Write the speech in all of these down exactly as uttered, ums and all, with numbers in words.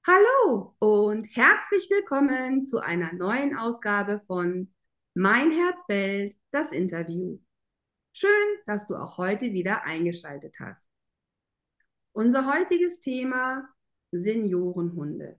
Hallo und herzlich willkommen zu einer neuen Ausgabe von Mein Herz bellt, das Interview. Schön, dass du auch heute wieder eingeschaltet hast. Unser heutiges Thema: Seniorenhunde.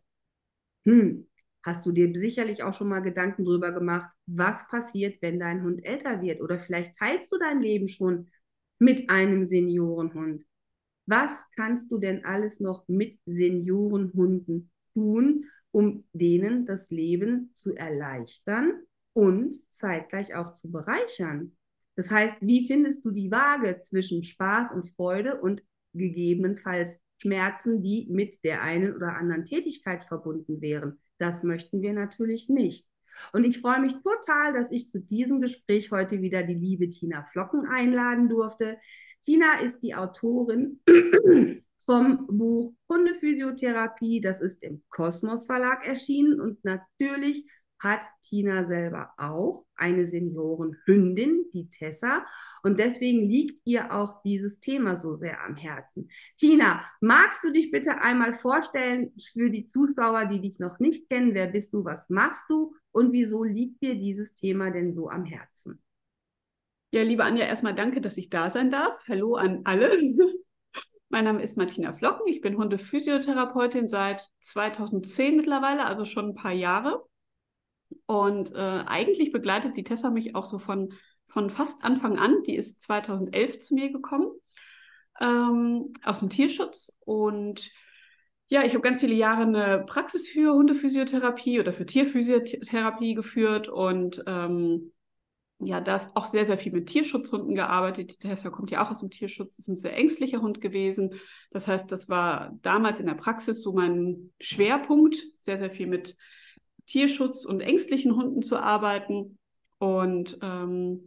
Hm, hast du dir sicherlich auch schon mal Gedanken darüber gemacht, was passiert, wenn dein Hund älter wird? Oder vielleicht teilst du dein Leben schon mit einem Seniorenhund. Was kannst du denn alles noch mit Seniorenhunden tun, um denen das Leben zu erleichtern und zeitgleich auch zu bereichern? Das heißt, wie findest du die Waage zwischen Spaß und Freude und gegebenenfalls Schmerzen, die mit der einen oder anderen Tätigkeit verbunden wären? Das möchten wir natürlich nicht. Und ich freue mich total, dass ich zu diesem Gespräch heute wieder die liebe Tina Flocken einladen durfte. Tina ist die Autorin vom Buch Hundephysiotherapie. Das ist im Kosmos Verlag erschienen. Und natürlich hat Tina selber auch eine Seniorenhündin, die Tessa. Und deswegen liegt ihr auch dieses Thema so sehr am Herzen. Tina, magst du dich bitte einmal vorstellen für die Zuschauer, die dich noch nicht kennen? Wer bist du, was machst du und wieso liegt dir dieses Thema denn so am Herzen? Ja, liebe Anja, erstmal danke, dass ich da sein darf. Hallo an alle. Mein Name ist Martina Flocken. Ich bin Hundephysiotherapeutin seit zweitausendzehn mittlerweile, also schon ein paar Jahre. Und äh, eigentlich begleitet die Tessa mich auch so von, von fast Anfang an. Die ist zweitausendelf zu mir gekommen, ähm, aus dem Tierschutz. Und ja, ich habe ganz viele Jahre eine Praxis für Hundephysiotherapie oder für Tierphysiotherapie geführt und ähm, ja, da auch sehr, sehr viel mit Tierschutzhunden gearbeitet. Die Tessa kommt ja auch aus dem Tierschutz. Das ist ein sehr ängstlicher Hund gewesen. Das heißt, das war damals in der Praxis so mein Schwerpunkt, sehr, sehr viel mit Tierschutz und ängstlichen Hunden zu arbeiten. Und ähm,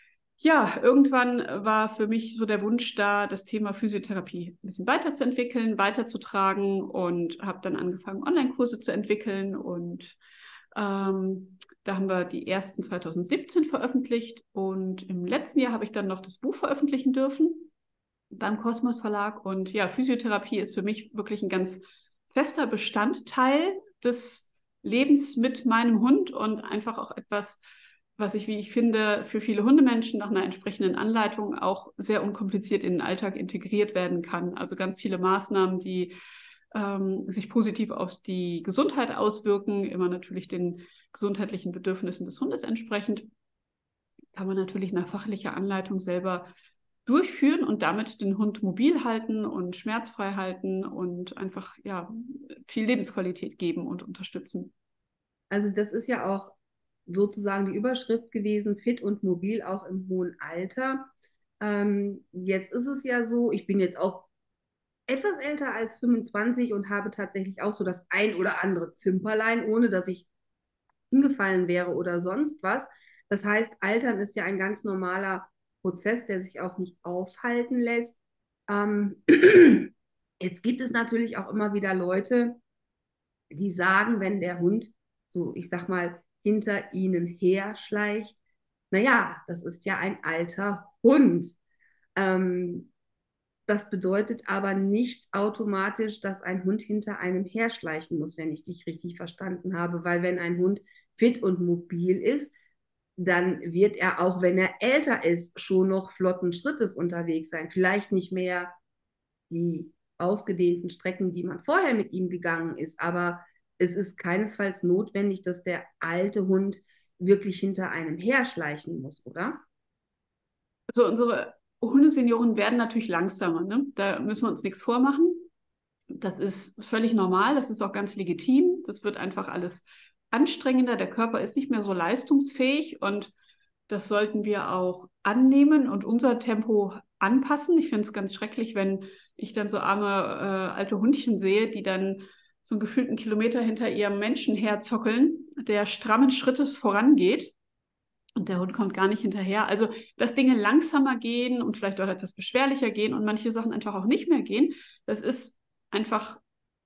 ja, irgendwann war für mich so der Wunsch da, das Thema Physiotherapie ein bisschen weiterzuentwickeln, weiterzutragen und habe dann angefangen, Online-Kurse zu entwickeln und ähm, da haben wir die ersten zweitausendsiebzehn veröffentlicht und im letzten Jahr habe ich dann noch das Buch veröffentlichen dürfen beim Kosmos Verlag. Und ja, Physiotherapie ist für mich wirklich ein ganz fester Bestandteil des Lebens mit meinem Hund und einfach auch etwas, was ich, wie ich finde, für viele Hundemenschen nach einer entsprechenden Anleitung auch sehr unkompliziert in den Alltag integriert werden kann. Also ganz viele Maßnahmen, die ähm, sich positiv auf die Gesundheit auswirken, immer natürlich den gesundheitlichen Bedürfnissen des Hundes entsprechend, kann man natürlich nach fachlicher Anleitung selber durchführen und damit den Hund mobil halten und schmerzfrei halten und einfach ja viel Lebensqualität geben und unterstützen. Also das ist ja auch sozusagen die Überschrift gewesen: fit und mobil auch im hohen Alter. Ähm, jetzt ist es ja so, ich bin jetzt auch etwas älter als fünfundzwanzig und habe tatsächlich auch so das ein oder andere Zimperlein, ohne dass ich hingefallen wäre oder sonst was. Das heißt, Altern ist ja ein ganz normaler Prozess, der sich auch nicht aufhalten lässt. Ähm, Jetzt gibt es natürlich auch immer wieder Leute, die sagen, wenn der Hund, so ich sag mal, hinter ihnen her schleicht, naja, das ist ja ein alter Hund. Ähm, Das bedeutet aber nicht automatisch, dass ein Hund hinter einem herschleichen muss, wenn ich dich richtig verstanden habe, weil wenn ein Hund fit und mobil ist, dann wird er, auch wenn er älter ist, schon noch flotten Schrittes unterwegs sein. Vielleicht nicht mehr die ausgedehnten Strecken, die man vorher mit ihm gegangen ist, aber es ist keinesfalls notwendig, dass der alte Hund wirklich hinter einem herschleichen muss, oder? Also unsere Hundesenioren werden natürlich langsamer, ne? Da müssen wir uns nichts vormachen. Das ist völlig normal, das ist auch ganz legitim. Das wird einfach alles anstrengender. Der Körper ist nicht mehr so leistungsfähig und das sollten wir auch annehmen und unser Tempo anpassen. Ich finde es ganz schrecklich, wenn ich dann so arme äh, alte Hundchen sehe, die dann so einen gefühlten Kilometer hinter ihrem Menschen herzockeln, der strammen Schrittes vorangeht. Und der Hund kommt gar nicht hinterher. Also, dass Dinge langsamer gehen und vielleicht auch etwas beschwerlicher gehen und manche Sachen einfach auch nicht mehr gehen, das ist einfach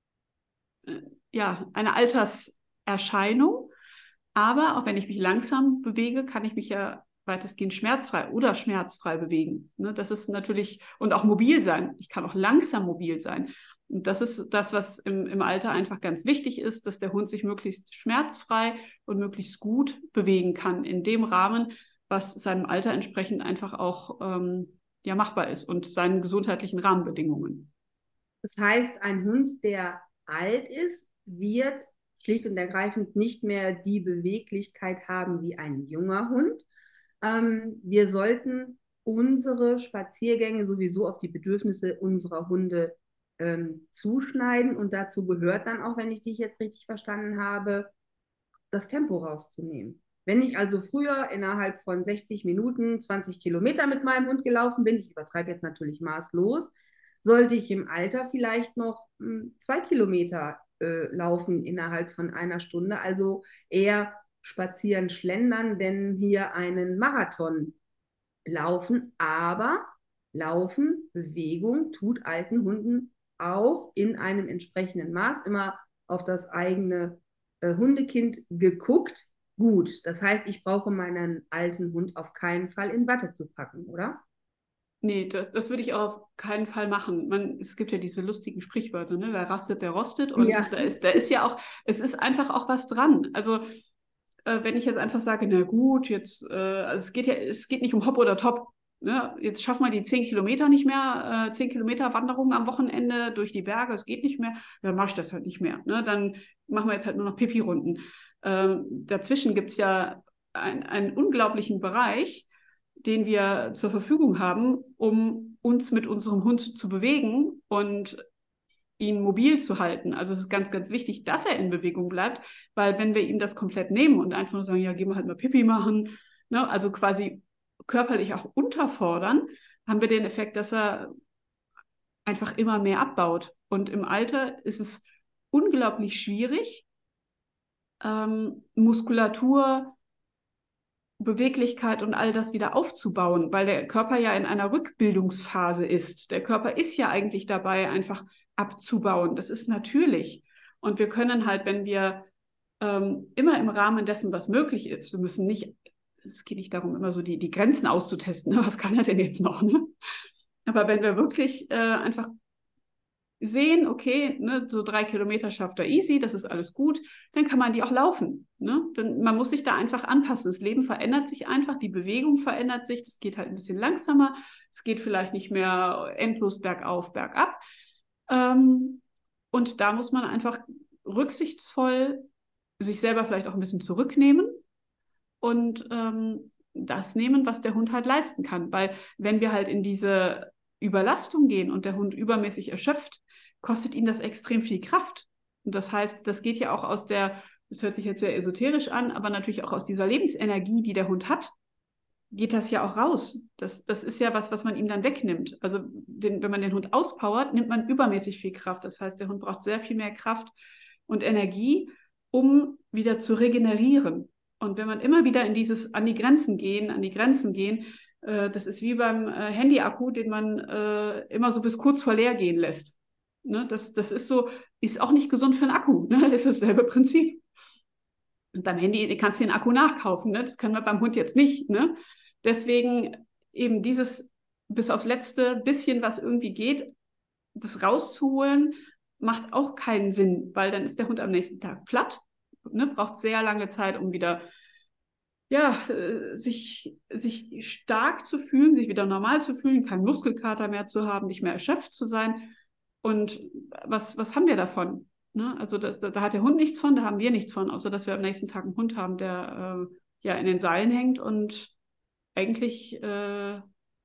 äh, ja eine Alterserscheinung. Aber auch wenn ich mich langsam bewege, kann ich mich ja weitestgehend schmerzfrei oder schmerzfrei bewegen. Ne, das ist natürlich, und auch mobil sein. Ich kann auch langsam mobil sein. Und das ist das, was im, im Alter einfach ganz wichtig ist, dass der Hund sich möglichst schmerzfrei und möglichst gut bewegen kann, in dem Rahmen, was seinem Alter entsprechend einfach auch ähm, ja, machbar ist und seinen gesundheitlichen Rahmenbedingungen. Das heißt, ein Hund, der alt ist, wird schlicht und ergreifend nicht mehr die Beweglichkeit haben wie ein junger Hund. Ähm, wir sollten unsere Spaziergänge sowieso auf die Bedürfnisse unserer Hunde ähm, zuschneiden. Und dazu gehört dann auch, wenn ich dich jetzt richtig verstanden habe, das Tempo rauszunehmen. Wenn ich also früher innerhalb von sechzig Minuten zwanzig Kilometer mit meinem Hund gelaufen bin, ich übertreibe jetzt natürlich maßlos, sollte ich im Alter vielleicht noch mh, zwei Kilometer äh, laufen innerhalb von einer Stunde. Also eher spazieren, schlendern, denn hier einen Marathon laufen. Aber Laufen, Bewegung tut alten Hunden auch in einem entsprechenden Maß, immer auf das eigene äh, Hundekind geguckt. Gut, das heißt, ich brauche meinen alten Hund auf keinen Fall in Watte zu packen, oder? Nee, das, das würde ich auf keinen Fall machen. Man, es gibt ja diese lustigen Sprichwörter, ne? Wer rastet, der rostet. Ja. Und da ist, da ist ja auch, es ist einfach auch was dran. Also, äh, wenn ich jetzt einfach sage, na gut, jetzt, äh, also es geht ja, es geht nicht um Hop oder Top. Ne? Jetzt schaffen wir die zehn Kilometer nicht mehr, äh, zehn Kilometer Wanderung am Wochenende durch die Berge, es geht nicht mehr, dann mache ich das halt nicht mehr. Ne? Dann machen wir jetzt halt nur noch Pipi-Runden. Ähm, dazwischen gibt es ja ein, einen unglaublichen Bereich, den wir zur Verfügung haben, um uns mit unserem Hund zu bewegen und ihn mobil zu halten. Also es ist ganz, ganz wichtig, dass er in Bewegung bleibt, weil wenn wir ihm das komplett nehmen und einfach nur sagen, ja, gehen wir halt mal Pipi machen, ne, also quasi körperlich auch unterfordern, haben wir den Effekt, dass er einfach immer mehr abbaut. Und im Alter ist es unglaublich schwierig, ähm, Muskulatur, Beweglichkeit und all das wieder aufzubauen, weil der Körper ja in einer Rückbildungsphase ist. Der Körper ist ja eigentlich dabei, einfach abzubauen. Das ist natürlich. Und wir können halt, wenn wir ähm, immer im Rahmen dessen, was möglich ist, wir müssen nicht, es geht nicht darum, immer so die, die Grenzen auszutesten, ne? Was kann er denn jetzt noch? Ne? Aber wenn wir wirklich äh, einfach sehen, okay, ne, so drei Kilometer schafft er easy, das ist alles gut, dann kann man die auch laufen. Ne? Dann, man muss sich da einfach anpassen. Das Leben verändert sich einfach, die Bewegung verändert sich, das geht halt ein bisschen langsamer, es geht vielleicht nicht mehr endlos bergauf, bergab. Ähm, und da muss man einfach rücksichtsvoll sich selber vielleicht auch ein bisschen zurücknehmen und ähm, das nehmen, was der Hund halt leisten kann. Weil wenn wir halt in diese Überlastung gehen und der Hund übermäßig erschöpft, kostet ihn das extrem viel Kraft. Und das heißt, das geht ja auch aus der, das hört sich jetzt sehr esoterisch an, aber natürlich auch aus dieser Lebensenergie, die der Hund hat, geht das ja auch raus. Das, das ist ja was, was man ihm dann wegnimmt. Also den, wenn man den Hund auspowert, nimmt man übermäßig viel Kraft. Das heißt, der Hund braucht sehr viel mehr Kraft und Energie, um wieder zu regenerieren. Und wenn man immer wieder in dieses an die Grenzen gehen, an die Grenzen gehen, äh, das ist wie beim äh, Handy-Akku, den man äh, immer so bis kurz vor leer gehen lässt. Ne? Das, das ist so, ist auch nicht gesund für einen Akku. Ne? Das ist dasselbe Prinzip. Und beim Handy kannst du den Akku nachkaufen. Ne? Das können wir beim Hund jetzt nicht. Ne? Deswegen eben dieses bis aufs letzte bisschen, was irgendwie geht, das rauszuholen, macht auch keinen Sinn, weil dann ist der Hund am nächsten Tag platt, ne, braucht sehr lange Zeit, um wieder ja, äh, sich, sich stark zu fühlen, sich wieder normal zu fühlen, keinen Muskelkater mehr zu haben, nicht mehr erschöpft zu sein. Und was, was haben wir davon? Ne? Also das, da, da hat der Hund nichts von, da haben wir nichts von, außer dass wir am nächsten Tag einen Hund haben, der äh, ja in den Seilen hängt und eigentlich, äh,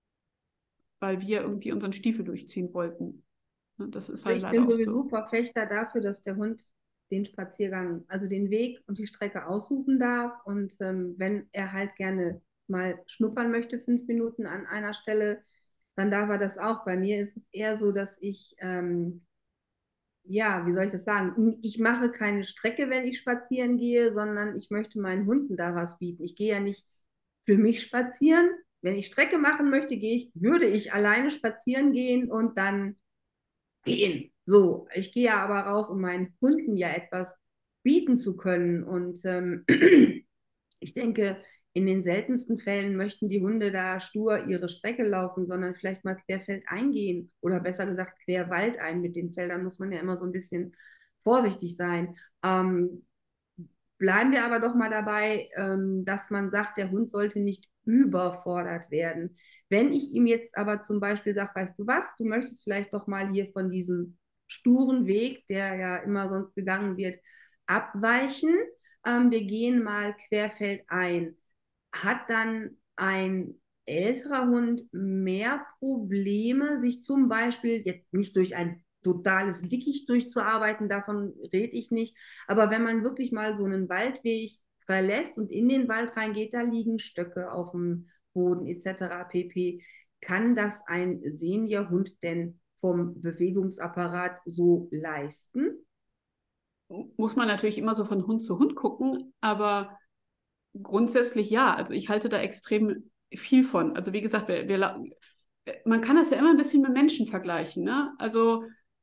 weil wir irgendwie unseren Stiefel durchziehen wollten. Ne? Das ist halt Ich bin leider oft sowieso so. Verfechter dafür, dass der Hund den Spaziergang, also den Weg und die Strecke aussuchen darf. Und ähm, wenn er halt gerne mal schnuppern möchte, fünf Minuten an einer Stelle, dann darf er das auch. Bei mir ist es eher so, dass ich, ähm, ja, wie soll ich das sagen? Ich mache keine Strecke, wenn ich spazieren gehe, sondern ich möchte meinen Hunden da was bieten. Ich gehe ja nicht für mich spazieren. Wenn ich Strecke machen möchte, gehe ich, würde ich alleine spazieren gehen und dann gehen. So, ich gehe ja aber raus, um meinen Hunden ja etwas bieten zu können. Und ähm, ich denke, in den seltensten Fällen möchten die Hunde da stur ihre Strecke laufen, sondern vielleicht mal querfeldein gehen oder besser gesagt querwaldein. Mit den Feldern muss man ja immer so ein bisschen vorsichtig sein. Ähm, bleiben wir aber doch mal dabei, ähm, dass man sagt, der Hund sollte nicht überfordert werden. Wenn ich ihm jetzt aber zum Beispiel sage, weißt du was, du möchtest vielleicht doch mal hier von diesem sturen Weg, der ja immer sonst gegangen wird, abweichen. Ähm, wir gehen mal querfeldein. Hat dann ein älterer Hund mehr Probleme, sich zum Beispiel jetzt nicht durch ein totales Dickicht durchzuarbeiten, davon rede ich nicht, aber wenn man wirklich mal so einen Waldweg verlässt und in den Wald reingeht, da liegen Stöcke auf dem Boden et cetera pp. Kann das ein Seniorhund denn vom Bewegungsapparat so leisten? Muss man natürlich immer so von Hund zu Hund gucken, aber grundsätzlich ja. Also ich halte da extrem viel von. Also wie gesagt, wir, wir, man kann das ja immer ein bisschen mit Menschen vergleichen. Ne? Also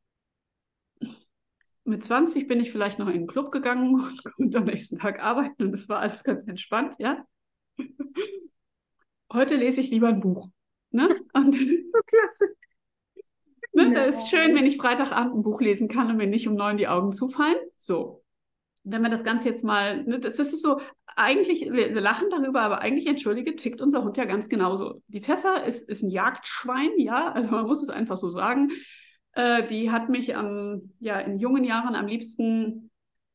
mit zwanzig bin ich vielleicht noch in den Club gegangen und konnte am nächsten Tag arbeiten und das war alles ganz entspannt, ja. Heute lese ich lieber ein Buch. Ne? Und So klasse. ne, da ist schön, wenn ich Freitagabend ein Buch lesen kann und mir nicht um neun die Augen zufallen. So. Wenn wir das Ganze jetzt mal, ne, das, das ist so, eigentlich, wir, wir lachen darüber, aber eigentlich, entschuldige, tickt unser Hund ja ganz genauso. Die Tessa ist, ist ein Jagdschwein, ja, also man muss es einfach so sagen. Äh, die hat mich am, ja, in jungen Jahren am liebsten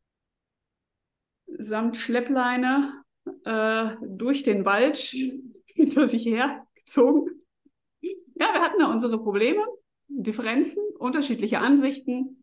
samt Schleppleine äh, durch den Wald hinter sich hergezogen. Ja, wir hatten da unsere Probleme, Differenzen, unterschiedliche Ansichten.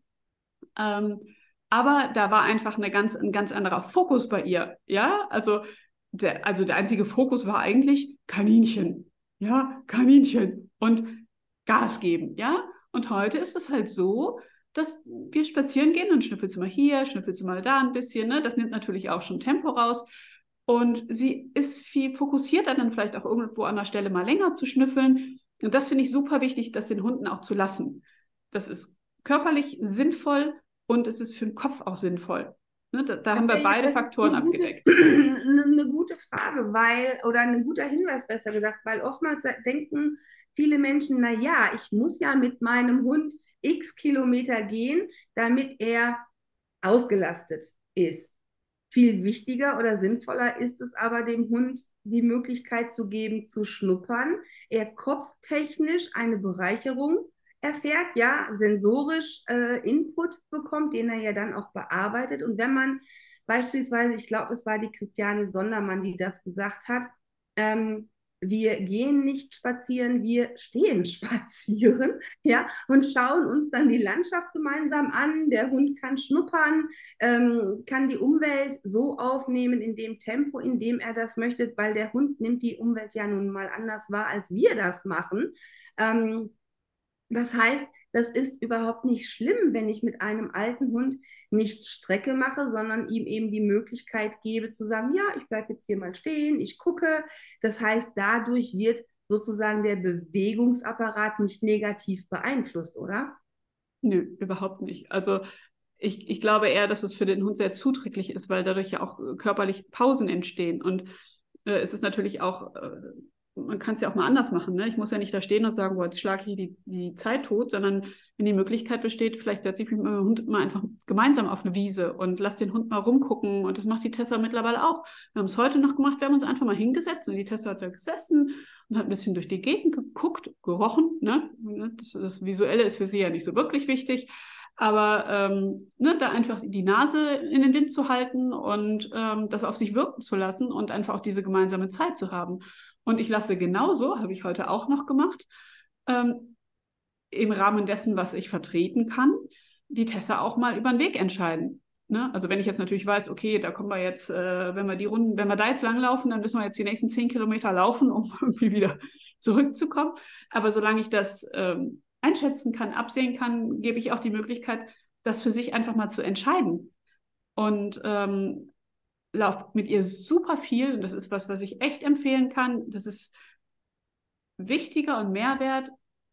Ähm, aber da war einfach eine ganz, ein ganz anderer Fokus bei ihr. Ja, also der, also der einzige Fokus war eigentlich Kaninchen. Ja, Kaninchen und Gas geben. Ja, und heute ist es halt so, dass wir spazieren gehen und schnüffelst du mal hier, schnüffelst du mal da ein bisschen. Ne? Das nimmt natürlich auch schon Tempo raus. Und sie ist viel fokussierter, dann vielleicht auch irgendwo an der Stelle mal länger zu schnüffeln. Und das finde ich super wichtig, das den Hunden auch zu lassen. Das ist körperlich sinnvoll und es ist für den Kopf auch sinnvoll. Ne, da, da haben Das wir wäre jetzt beide das ist Faktoren eine gute, abgedeckt. eine, eine gute Frage, weil, oder ein guter Hinweis besser gesagt, weil oftmals denken viele Menschen, na ja, ich muss ja mit meinem Hund x Kilometer gehen, damit er ausgelastet ist. Viel wichtiger oder sinnvoller ist es aber, dem Hund die Möglichkeit zu geben, zu schnuppern, er kopftechnisch eine Bereicherung erfährt, ja, sensorisch äh, Input bekommt, den er ja dann auch bearbeitet. Und wenn man beispielsweise, ich glaube, es war die Christiane Sondermann, die das gesagt hat, ähm, wir gehen nicht spazieren, wir stehen spazieren, ja, und schauen uns dann die Landschaft gemeinsam an. Der Hund kann schnuppern, ähm, kann die Umwelt so aufnehmen in dem Tempo, in dem er das möchte, weil der Hund nimmt die Umwelt ja nun mal anders wahr, als wir das machen. Ähm, das heißt, das ist überhaupt nicht schlimm, wenn ich mit einem alten Hund nicht Strecke mache, sondern ihm eben die Möglichkeit gebe zu sagen, ja, ich bleibe jetzt hier mal stehen, ich gucke. Das heißt, dadurch wird sozusagen der Bewegungsapparat nicht negativ beeinflusst, oder? Nö, überhaupt nicht. Also ich, ich glaube eher, dass es für den Hund sehr zuträglich ist, weil dadurch ja auch körperlich Pausen entstehen. Und äh, es ist natürlich auch, äh, man kann es ja auch mal anders machen. Ne? Ich muss ja nicht da stehen und sagen, boah, jetzt schlage ich die, die Zeit tot, sondern wenn die Möglichkeit besteht, vielleicht setze ich mich mit meinem Hund mal einfach gemeinsam auf eine Wiese und lass den Hund mal rumgucken. Und das macht die Tessa mittlerweile auch. Wir haben es heute noch gemacht, wir haben uns einfach mal hingesetzt und die Tessa hat da gesessen und hat ein bisschen durch die Gegend geguckt, gerochen. Ne? Das, das Visuelle ist für sie ja nicht so wirklich wichtig. Aber ähm, ne, da einfach die Nase in den Wind zu halten und ähm, das auf sich wirken zu lassen und einfach auch diese gemeinsame Zeit zu haben. Und ich lasse genauso, habe ich heute auch noch gemacht, ähm, im Rahmen dessen, was ich vertreten kann, die Tessa auch mal über den Weg entscheiden. Ne? Also wenn ich jetzt natürlich weiß, okay, da kommen wir jetzt, äh, wenn wir die Runden, wenn wir da jetzt langlaufen, dann müssen wir jetzt die nächsten zehn Kilometer laufen, um irgendwie wieder zurückzukommen. Aber solange ich das ähm, einschätzen kann, absehen kann, gebe ich auch die Möglichkeit, das für sich einfach mal zu entscheiden. Und ähm, laufe mit ihr super viel. Und das ist was, was ich echt empfehlen kann. Das ist wichtiger und Mehrwert,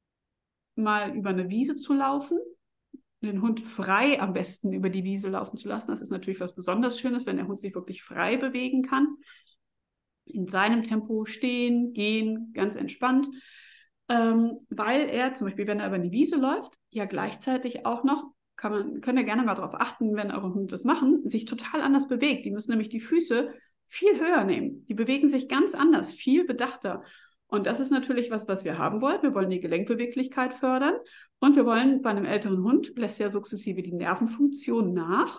mal über eine Wiese zu laufen, den Hund frei am besten über die Wiese laufen zu lassen. Das ist natürlich was besonders Schönes, wenn der Hund sich wirklich frei bewegen kann. in seinem Tempo stehen, gehen, ganz entspannt, ähm, weil er zum Beispiel, wenn er über eine Wiese läuft, ja gleichzeitig auch noch, kann man, könnt ihr gerne mal darauf achten, wenn eure Hunde das machen, sich total anders bewegt. Die müssen nämlich die Füße viel höher nehmen. Die bewegen sich ganz anders, viel bedachter. Und das ist natürlich was, was wir haben wollen. Wir wollen die Gelenkbeweglichkeit fördern und wir wollen bei einem älteren Hund, lässt ja sukzessive die Nervenfunktion nach.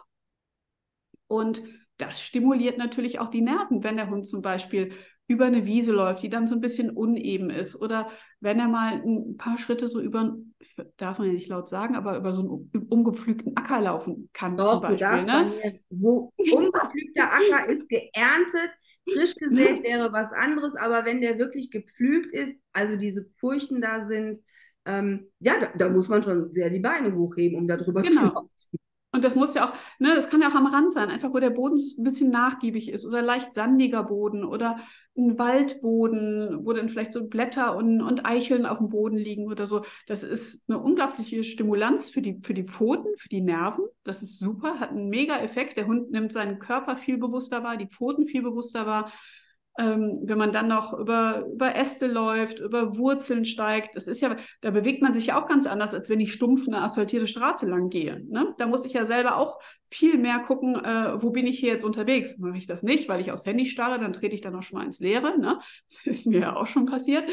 Und das stimuliert natürlich auch die Nerven, wenn der Hund zum Beispiel über eine Wiese läuft, die dann so ein bisschen uneben ist. Oder wenn er mal ein paar Schritte so über, ich darf man ja nicht laut sagen, aber über so einen umgepflügten Acker laufen kann zum Doch, du Beispiel. darfst bei Ne? mir, wo ungepflügter Acker ist geerntet, frisch gesät wäre was anderes, aber wenn der wirklich gepflügt ist, also diese Furchen da sind, ähm, ja, da, da muss man schon sehr die Beine hochheben, um da drüber zu Genau. laufen. Und das muss ja auch, ne, das kann ja auch am Rand sein, einfach wo der Boden ein bisschen nachgiebig ist oder leicht sandiger Boden oder ein Waldboden, wo dann vielleicht so Blätter und, und Eicheln auf dem Boden liegen oder so. Das ist eine unglaubliche Stimulanz für die, für die Pfoten, für die Nerven. Das ist super, hat einen mega Effekt. Der Hund nimmt seinen Körper viel bewusster wahr, die Pfoten viel bewusster wahr. Ähm, wenn man dann noch über, über Äste läuft, über Wurzeln steigt, das ist ja, da bewegt man sich ja auch ganz anders, als wenn ich stumpf eine asphaltierte Straße lang gehe. Ne? Da muss ich ja selber auch viel mehr gucken, äh, wo bin ich hier jetzt unterwegs. Mache ich das nicht, weil ich aufs Handy starre, dann trete ich dann auch schon mal ins Leere. Ne? Das ist mir ja auch schon passiert.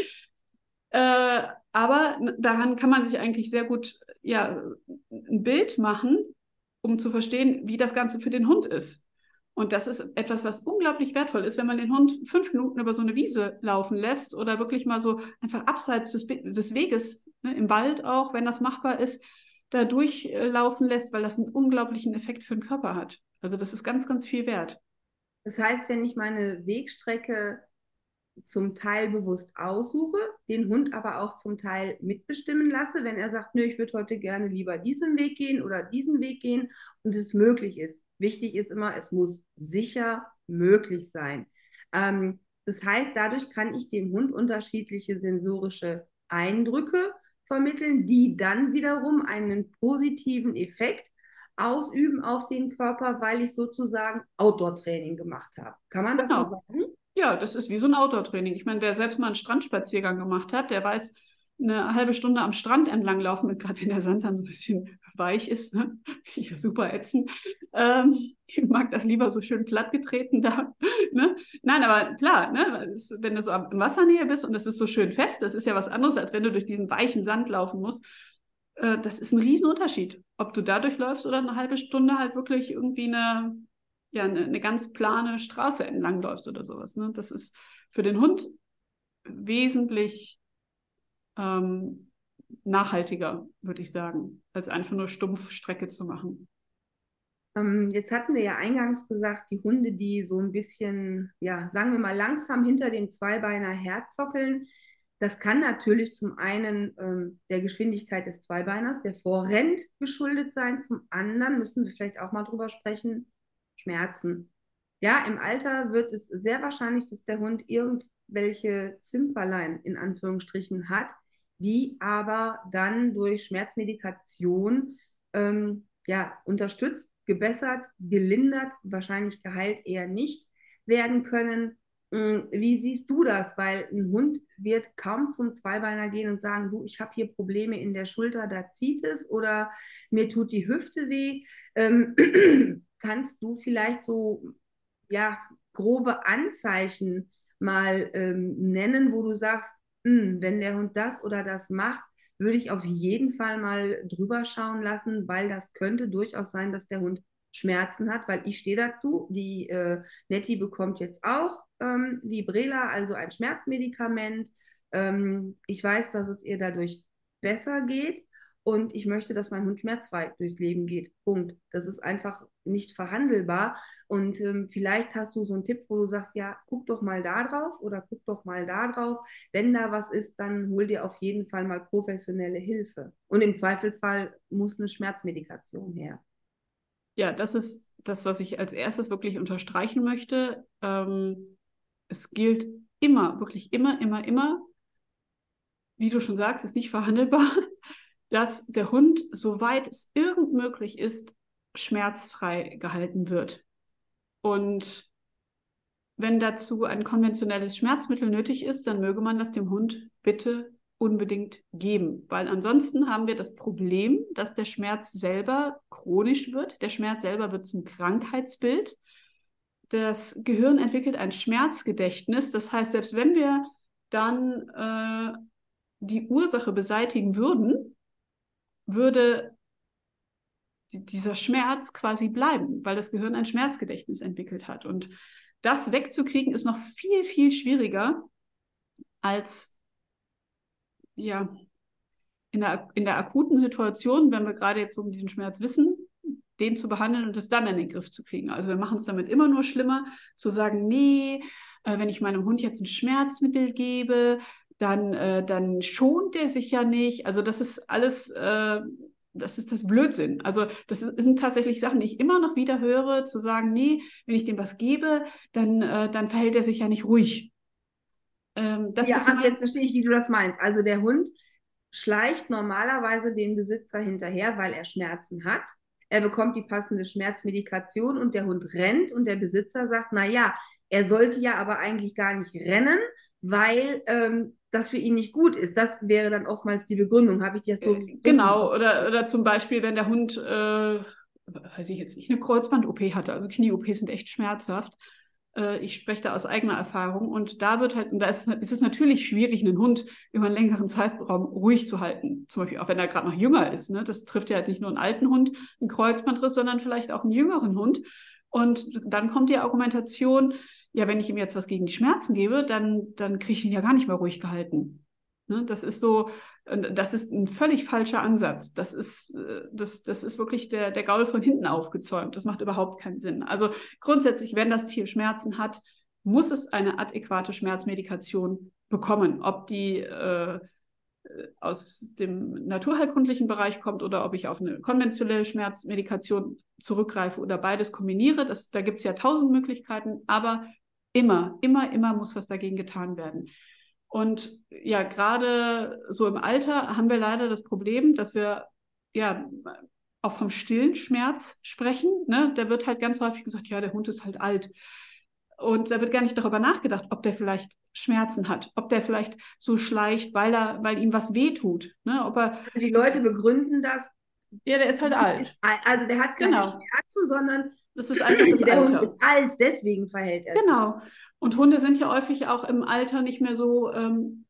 Äh, aber daran kann man sich eigentlich sehr gut ja, ein Bild machen, um zu verstehen, wie das Ganze für den Hund ist. Und das ist etwas, was unglaublich wertvoll ist, wenn man den Hund fünf Minuten über so eine Wiese laufen lässt oder wirklich mal so einfach abseits des, des Weges, ne, im Wald auch, wenn das machbar ist, da durchlaufen lässt, weil das einen unglaublichen Effekt für den Körper hat. Also das ist ganz, ganz viel wert. Das heißt, wenn ich meine Wegstrecke zum Teil bewusst aussuche, den Hund aber auch zum Teil mitbestimmen lasse, wenn er sagt, nö, ich würde heute gerne lieber diesen Weg gehen oder diesen Weg gehen und es möglich ist. Wichtig ist immer, es muss sicher möglich sein. Ähm, das heißt, dadurch kann ich dem Hund unterschiedliche sensorische Eindrücke vermitteln, die dann wiederum einen positiven Effekt ausüben auf den Körper, weil ich sozusagen Outdoor-Training gemacht habe. Kann man das so Genau. sagen? Ja, das ist wie so ein Outdoor-Training. Ich meine, wer selbst mal einen Strandspaziergang gemacht hat, der weiß, eine halbe Stunde am Strand entlang laufen, gerade wenn der Sand dann so ein bisschen weich ist, ne? Ja, super ätzend. Ähm, ich mag das lieber so schön plattgetreten da. Ne? Nein, aber klar, ne? Es, wenn du so in Wassernähe bist und es ist so schön fest, das ist ja was anderes, als wenn du durch diesen weichen Sand laufen musst. Äh, das ist ein Riesenunterschied, ob du da durchläufst oder eine halbe Stunde halt wirklich irgendwie eine ja, eine, eine ganz plane Straße entlang läufst oder sowas. Ne? Das ist für den Hund wesentlich ähm, nachhaltiger, würde ich sagen, als einfach nur stumpf Strecke zu machen. Ähm, jetzt hatten wir ja eingangs gesagt, die Hunde, die so ein bisschen, ja, sagen wir mal, langsam hinter dem Zweibeiner herzockeln, das kann natürlich zum einen ähm, der Geschwindigkeit des Zweibeiners, der vorrennt, geschuldet sein. Zum anderen müssen wir vielleicht auch mal drüber sprechen, Schmerzen. Ja, im Alter wird es sehr wahrscheinlich, dass der Hund irgendwelche Zimperlein in Anführungsstrichen hat, die aber dann durch Schmerzmedikation ähm, ja, unterstützt, gebessert, gelindert, wahrscheinlich geheilt eher nicht werden können. Wie siehst du das? Weil ein Hund wird kaum zum Zweibeiner gehen und sagen, du, ich habe hier Probleme in der Schulter, da zieht es oder mir tut die Hüfte weh. Ähm, kannst du vielleicht so ja, grobe Anzeichen mal ähm, nennen, wo du sagst, mh, wenn der Hund das oder das macht, würde ich auf jeden Fall mal drüber schauen lassen, weil das könnte durchaus sein, dass der Hund Schmerzen hat, weil ich stehe dazu. Die äh, Nettie bekommt jetzt auch ähm, Librela, also ein Schmerzmedikament. Ähm, ich weiß, dass es ihr dadurch besser geht und ich möchte, dass mein Hund schmerzfrei durchs Leben geht. Punkt. Das ist einfach nicht verhandelbar. Und ähm, vielleicht hast du so einen Tipp, wo du sagst, ja, guck doch mal da drauf oder guck doch mal da drauf. Wenn da was ist, dann hol dir auf jeden Fall mal professionelle Hilfe. Und im Zweifelsfall muss eine Schmerzmedikation her. Ja, das ist das, was ich als erstes wirklich unterstreichen möchte. Ähm, es gilt immer, wirklich immer, immer, immer, wie du schon sagst, ist nicht verhandelbar, dass der Hund, soweit es irgend möglich ist, schmerzfrei gehalten wird. Und wenn dazu ein konventionelles Schmerzmittel nötig ist, dann möge man das dem Hund bitte unbedingt geben, weil ansonsten haben wir das Problem, dass der Schmerz selber chronisch wird. Der Schmerz selber wird zum Krankheitsbild. Das Gehirn entwickelt ein Schmerzgedächtnis. Das heißt, selbst wenn wir dann äh, die Ursache beseitigen würden, würde die, dieser Schmerz quasi bleiben, weil das Gehirn ein Schmerzgedächtnis entwickelt hat. Und das wegzukriegen ist noch viel, viel schwieriger als ja, in der, in der akuten Situation, wenn wir gerade jetzt um diesen Schmerz wissen, den zu behandeln und das dann in den Griff zu kriegen. Also wir machen es damit immer nur schlimmer, zu sagen, nee, äh, wenn ich meinem Hund jetzt ein Schmerzmittel gebe, dann, äh, dann schont der sich ja nicht. Also das ist alles, äh, das ist das Blödsinn. Also das sind tatsächlich Sachen, die ich immer noch wieder höre, zu sagen, nee, wenn ich dem was gebe, dann, äh, dann verhält er sich ja nicht ruhig. Ähm, das Ja, ist ach, mal, jetzt verstehe ich, wie du das meinst. Also der Hund schleicht normalerweise dem Besitzer hinterher, weil er Schmerzen hat. Er bekommt die passende Schmerzmedikation und der Hund rennt und der Besitzer sagt, na ja, er sollte ja aber eigentlich gar nicht rennen, weil ähm, das für ihn nicht gut ist. Das wäre dann oftmals die Begründung. Habe ich das so äh, richtig? genau, oder, oder zum Beispiel, wenn der Hund, äh, weiß ich jetzt nicht, eine Kreuzband-O P hatte. Also Knie-O Ps sind echt schmerzhaft. Äh, ich spreche da aus eigener Erfahrung. Und da wird halt, und da ist, ist es natürlich schwierig, einen Hund über einen längeren Zeitraum ruhig zu halten. Zum Beispiel auch wenn er gerade noch jünger ist. Ne? Das trifft ja halt nicht nur einen alten Hund, einen Kreuzbandriss, sondern vielleicht auch einen jüngeren Hund. Und dann kommt die Argumentation, ja, wenn ich ihm jetzt was gegen die Schmerzen gebe, dann, dann kriege ich ihn ja gar nicht mehr ruhig gehalten. Ne? Das ist so, das ist ein völlig falscher Ansatz. Das ist, das, das ist wirklich der, der Gaul von hinten aufgezäumt. Das macht überhaupt keinen Sinn. Also grundsätzlich, wenn das Tier Schmerzen hat, muss es eine adäquate Schmerzmedikation bekommen. Ob die äh, aus dem naturheilkundlichen Bereich kommt oder ob ich auf eine konventionelle Schmerzmedikation zurückgreife oder beides kombiniere, das, da gibt es ja tausend Möglichkeiten, aber immer, immer, immer muss was dagegen getan werden. Und ja, gerade so im Alter haben wir leider das Problem, dass wir ja auch vom stillen Schmerz sprechen. Ne? Da wird halt ganz häufig gesagt, ja, der Hund ist halt alt. Und da wird gar nicht darüber nachgedacht, ob der vielleicht Schmerzen hat, ob der vielleicht so schleicht, weil er, weil ihm was wehtut. Ne? Ob er, Also die Leute begründen das, ja, der ist halt alt. ist, also der hat keine Genau. Schmerzen, sondern Das ist einfach das der Hund Alter. ist alt, deswegen verhält er sich. Genau. Und Hunde sind ja häufig auch im Alter nicht mehr so, ähm,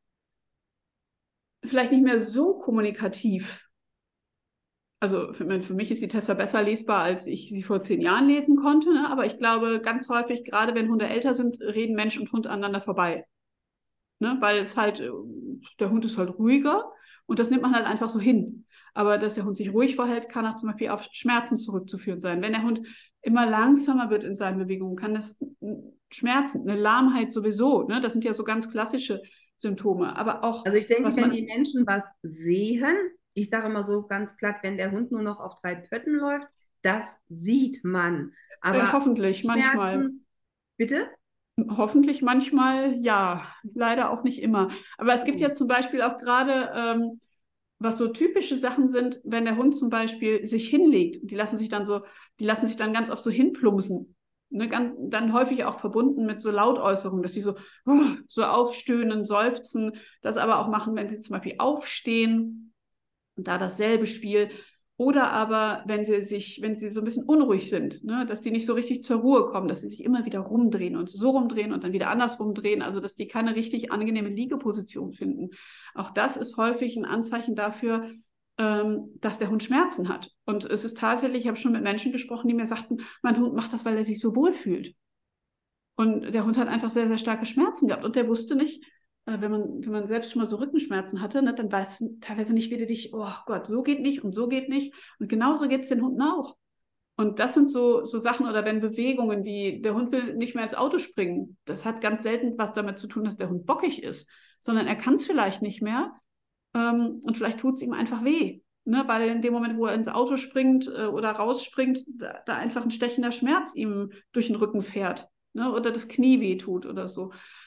vielleicht nicht mehr so kommunikativ. Also für, für mich ist die Tessa besser lesbar, als ich sie vor zehn Jahren lesen konnte. Ne? Aber ich glaube, ganz häufig, gerade wenn Hunde älter sind, reden Mensch und Hund aneinander vorbei. Ne? Weil es halt, der Hund ist halt ruhiger und das nimmt man halt einfach so hin. Aber dass der Hund sich ruhig verhält, kann auch zum Beispiel auf Schmerzen zurückzuführen sein. Wenn der Hund immer langsamer wird in seinen Bewegungen, kann das Schmerzen, eine Lahmheit sowieso. Ne? Das sind ja so ganz klassische Symptome. Aber auch, Also ich denke, was wenn man, die Menschen was sehen, ich sage immer so ganz platt, wenn der Hund nur noch auf drei Pötten läuft, das sieht man. äh, Aber hoffentlich manchmal, Schmerzen, bitte? hoffentlich manchmal, ja, leider auch nicht immer. Aber es gibt ja zum Beispiel auch gerade, ähm, was so typische Sachen sind, wenn der Hund zum Beispiel sich hinlegt, die lassen sich dann so, die lassen sich dann ganz oft so hinplumpsen. Ne, ganz, dann häufig auch verbunden mit so Lautäußerungen, dass sie so, so aufstöhnen, seufzen, das aber auch machen, wenn sie zum Beispiel aufstehen, und da dasselbe Spiel. Oder aber, wenn sie sich, wenn sie so ein bisschen unruhig sind, ne, dass die nicht so richtig zur Ruhe kommen, dass sie sich immer wieder rumdrehen und so rumdrehen und dann wieder andersrum drehen, also dass die keine richtig angenehme Liegeposition finden. Auch das ist häufig ein Anzeichen dafür, ähm, dass der Hund Schmerzen hat. Und es ist tatsächlich, ich habe schon mit Menschen gesprochen, die mir sagten, mein Hund macht das, weil er sich so wohl fühlt. Und der Hund hat einfach sehr, sehr starke Schmerzen gehabt und der wusste nicht, wenn man, wenn man selbst schon mal so Rückenschmerzen hatte, ne, dann weiß man teilweise nicht, wie du dich, oh Gott, so geht nicht und so geht nicht. Und genauso geht es den Hunden auch. Und das sind so, so Sachen, oder wenn Bewegungen wie, der Hund will nicht mehr ins Auto springen, das hat ganz selten was damit zu tun, dass der Hund bockig ist, sondern er kann es vielleicht nicht mehr ähm, und vielleicht tut es ihm einfach weh. Ne, weil in dem Moment, wo er ins Auto springt äh, oder rausspringt, da, da einfach ein stechender Schmerz ihm durch den Rücken fährt, ne, oder das Knie weh tut oder so.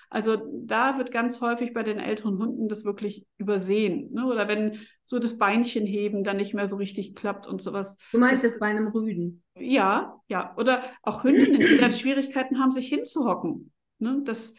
Also da wird ganz häufig bei den älteren Hunden das wirklich übersehen. Ne? Oder wenn so das Beinchen heben dann nicht mehr so richtig klappt und sowas. Du meinst Das, jetzt bei einem Rüden? ja, ja. Oder auch Hündinnen, die dann Schwierigkeiten haben, sich hinzuhocken. Ne? Das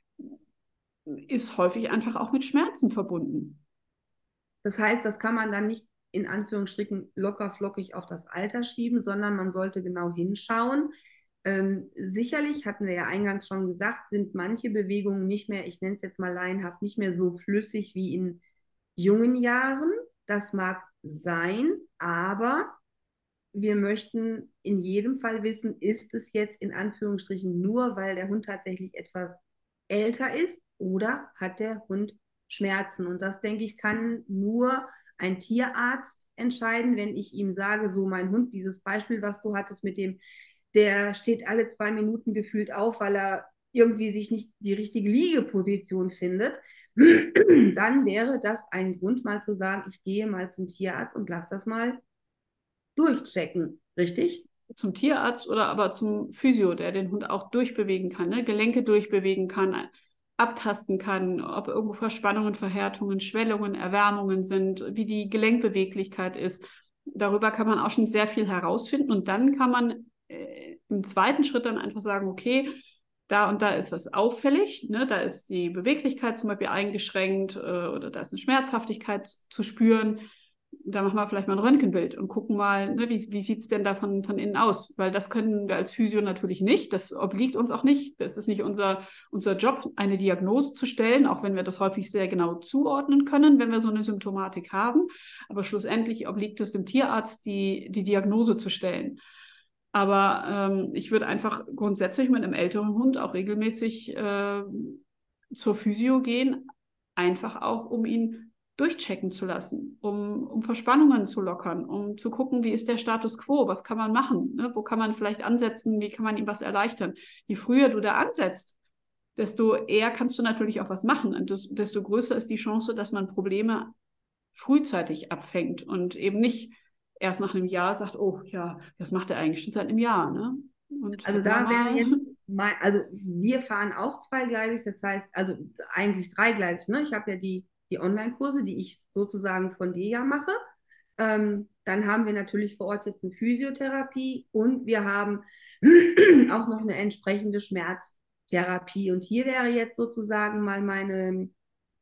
ist häufig einfach auch mit Schmerzen verbunden. Das heißt, das kann man dann nicht in Anführungsstrichen locker flockig auf das Alter schieben, sondern man sollte genau hinschauen. Ähm, sicherlich, hatten wir ja eingangs schon gesagt, sind manche Bewegungen nicht mehr, ich nenne es jetzt mal laienhaft, nicht mehr so flüssig wie in jungen Jahren. Das mag sein, aber wir möchten in jedem Fall wissen, ist es jetzt in Anführungsstrichen nur, weil der Hund tatsächlich etwas älter ist oder hat der Hund Schmerzen? Und das, denke ich, kann nur ein Tierarzt entscheiden, wenn ich ihm sage, so mein Hund, dieses Beispiel, was du hattest mit dem, der steht alle zwei Minuten gefühlt auf, weil er irgendwie sich nicht die richtige Liegeposition findet, dann wäre das ein Grund, mal zu sagen, ich gehe mal zum Tierarzt und lasse das mal durchchecken, richtig? Zum Tierarzt oder aber zum Physio, der den Hund auch durchbewegen kann, ne? Gelenke durchbewegen kann, abtasten kann, ob irgendwo Verspannungen, Verhärtungen, Schwellungen, Erwärmungen sind, wie die Gelenkbeweglichkeit ist. Darüber kann man auch schon sehr viel herausfinden und dann kann man äh, im zweiten Schritt dann einfach sagen, okay, da und da ist was auffällig, ne? Da ist die Beweglichkeit zum Beispiel eingeschränkt äh, oder da ist eine Schmerzhaftigkeit zu spüren. Da machen wir vielleicht mal ein Röntgenbild und gucken mal, ne, wie, wie sieht es denn da von, von innen aus? Weil das können wir als Physio natürlich nicht. Das obliegt uns auch nicht. Das ist nicht unser, unser Job, eine Diagnose zu stellen, auch wenn wir das häufig sehr genau zuordnen können, wenn wir so eine Symptomatik haben. Aber schlussendlich obliegt es dem Tierarzt, die, die Diagnose zu stellen. Aber ähm, ich würde einfach grundsätzlich mit einem älteren Hund auch regelmäßig äh, zur Physio gehen, einfach auch, um ihn durchchecken zu lassen, um, um Verspannungen zu lockern, um zu gucken, wie ist der Status quo, was kann man machen, ne? Wo kann man vielleicht ansetzen, wie kann man ihm was erleichtern. Je früher du da ansetzt, desto eher kannst du natürlich auch was machen und das, desto größer ist die Chance, dass man Probleme frühzeitig abfängt und eben nicht erst nach einem Jahr sagt, oh ja, das macht er eigentlich schon seit einem Jahr, ne? Und Also hätten wir da wäre mal. jetzt, mein, also wir fahren auch zweigleisig, das heißt, also eigentlich dreigleisig, ne? Ich habe ja die, die Online-Kurse, die ich sozusagen von dir ja mache. Ähm, dann haben wir natürlich vor Ort jetzt eine Physiotherapie und wir haben auch noch eine entsprechende Schmerztherapie. Und hier wäre jetzt sozusagen mal meine,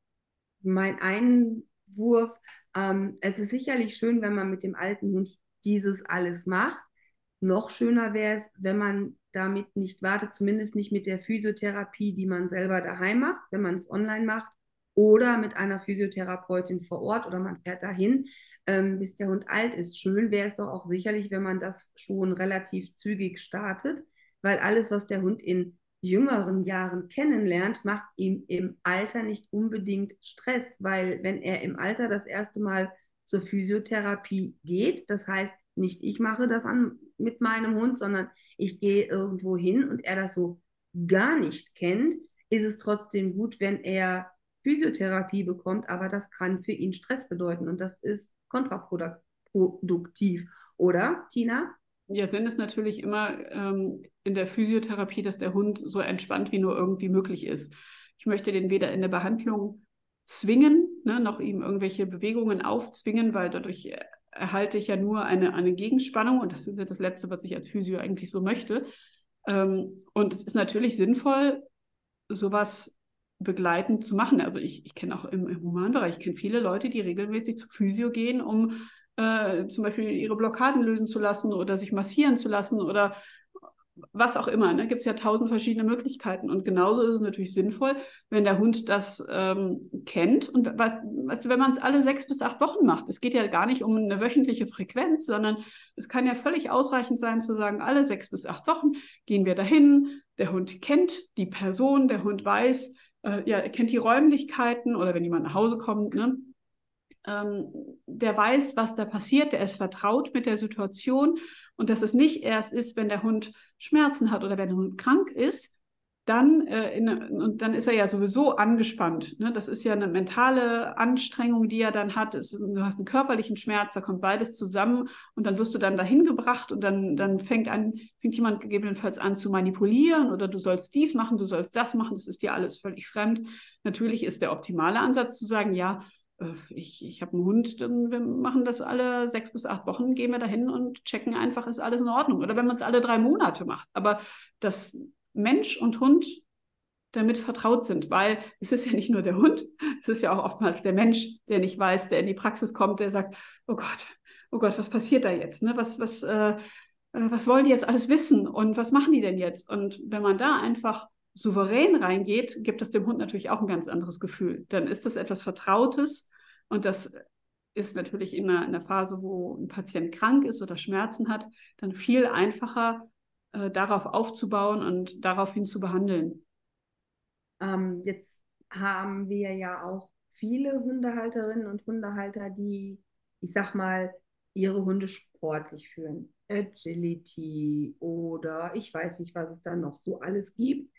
mein Einwurf. Ähm, es ist sicherlich schön, wenn man mit dem alten Hund dieses alles macht. Noch schöner wäre es, wenn man damit nicht wartet, zumindest nicht mit der Physiotherapie, die man selber daheim macht, wenn man es online macht, oder mit einer Physiotherapeutin vor Ort oder man fährt dahin, ähm, bis der Hund alt ist. Schön wäre es doch auch sicherlich, wenn man das schon relativ zügig startet, weil alles, was der Hund in jüngeren Jahren kennenlernt, macht ihm im Alter nicht unbedingt Stress, weil wenn er im Alter das erste Mal zur Physiotherapie geht, das heißt, nicht ich mache das an, mit meinem Hund, sondern ich gehe irgendwo hin und er das so gar nicht kennt, ist es trotzdem gut, wenn er Physiotherapie bekommt, aber das kann für ihn Stress bedeuten und das ist kontraproduktiv, oder, Tina? Ja, Sinn ist natürlich immer ähm, in der Physiotherapie, dass der Hund so entspannt wie nur irgendwie möglich ist. Ich möchte den weder in der Behandlung zwingen, ne, noch ihm irgendwelche Bewegungen aufzwingen, weil dadurch erhalte ich ja nur eine, eine Gegenspannung und das ist ja das Letzte, was ich als Physio eigentlich so möchte. Ähm, und es ist natürlich sinnvoll, sowas begleitend zu machen. Also ich, ich kenne auch im, im Humanbereich, ich kenne viele Leute, die regelmäßig zur Physio gehen, um äh, zum Beispiel ihre Blockaden lösen zu lassen oder sich massieren zu lassen oder was auch immer. Ne? Gibt es ja tausend verschiedene Möglichkeiten. Und genauso ist es natürlich sinnvoll, wenn der Hund das ähm, kennt. Und was, weißt du, wenn man es alle sechs bis acht Wochen macht, es geht ja gar nicht um eine wöchentliche Frequenz, sondern es kann ja völlig ausreichend sein zu sagen, alle sechs bis acht Wochen gehen wir dahin. Der Hund kennt die Person, der Hund weiß, äh, ja, er kennt die Räumlichkeiten oder wenn jemand nach Hause kommt, ne? Ähm, der weiß, was da passiert, der ist vertraut mit der Situation und dass es nicht erst ist, wenn der Hund Schmerzen hat oder wenn der Hund krank ist, dann, äh, in, und dann ist er ja sowieso angespannt. Ne? Das ist ja eine mentale Anstrengung, die er dann hat. Es, du hast einen körperlichen Schmerz, da kommt beides zusammen und dann wirst du dann dahin gebracht und dann, dann fängt an, fängt jemand gegebenenfalls an zu manipulieren oder du sollst dies machen, du sollst das machen, das ist dir alles völlig fremd. Natürlich ist der optimale Ansatz zu sagen, ja, ich, ich habe einen Hund, dann wir machen das alle sechs bis acht Wochen, gehen wir dahin und checken einfach, ist alles in Ordnung. Oder wenn man es alle drei Monate macht. Aber das Mensch und Hund damit vertraut sind, weil es ist ja nicht nur der Hund, es ist ja auch oftmals der Mensch, der nicht weiß, der in die Praxis kommt, der sagt, oh Gott, oh Gott, was passiert da jetzt? Ne? Was, was, äh, was wollen die jetzt alles wissen und was machen die denn jetzt? Und wenn man da einfach souverän reingeht, gibt das dem Hund natürlich auch ein ganz anderes Gefühl. Dann ist das etwas Vertrautes und das ist natürlich in einer, in einer Phase, wo ein Patient krank ist oder Schmerzen hat, dann viel einfacher, äh, darauf aufzubauen und daraufhin zu behandeln. Ähm, jetzt haben wir ja auch viele Hundehalterinnen und Hundehalter, die, ich sag mal, ihre Hunde sportlich führen. Agility oder ich weiß nicht, was es da noch so alles gibt.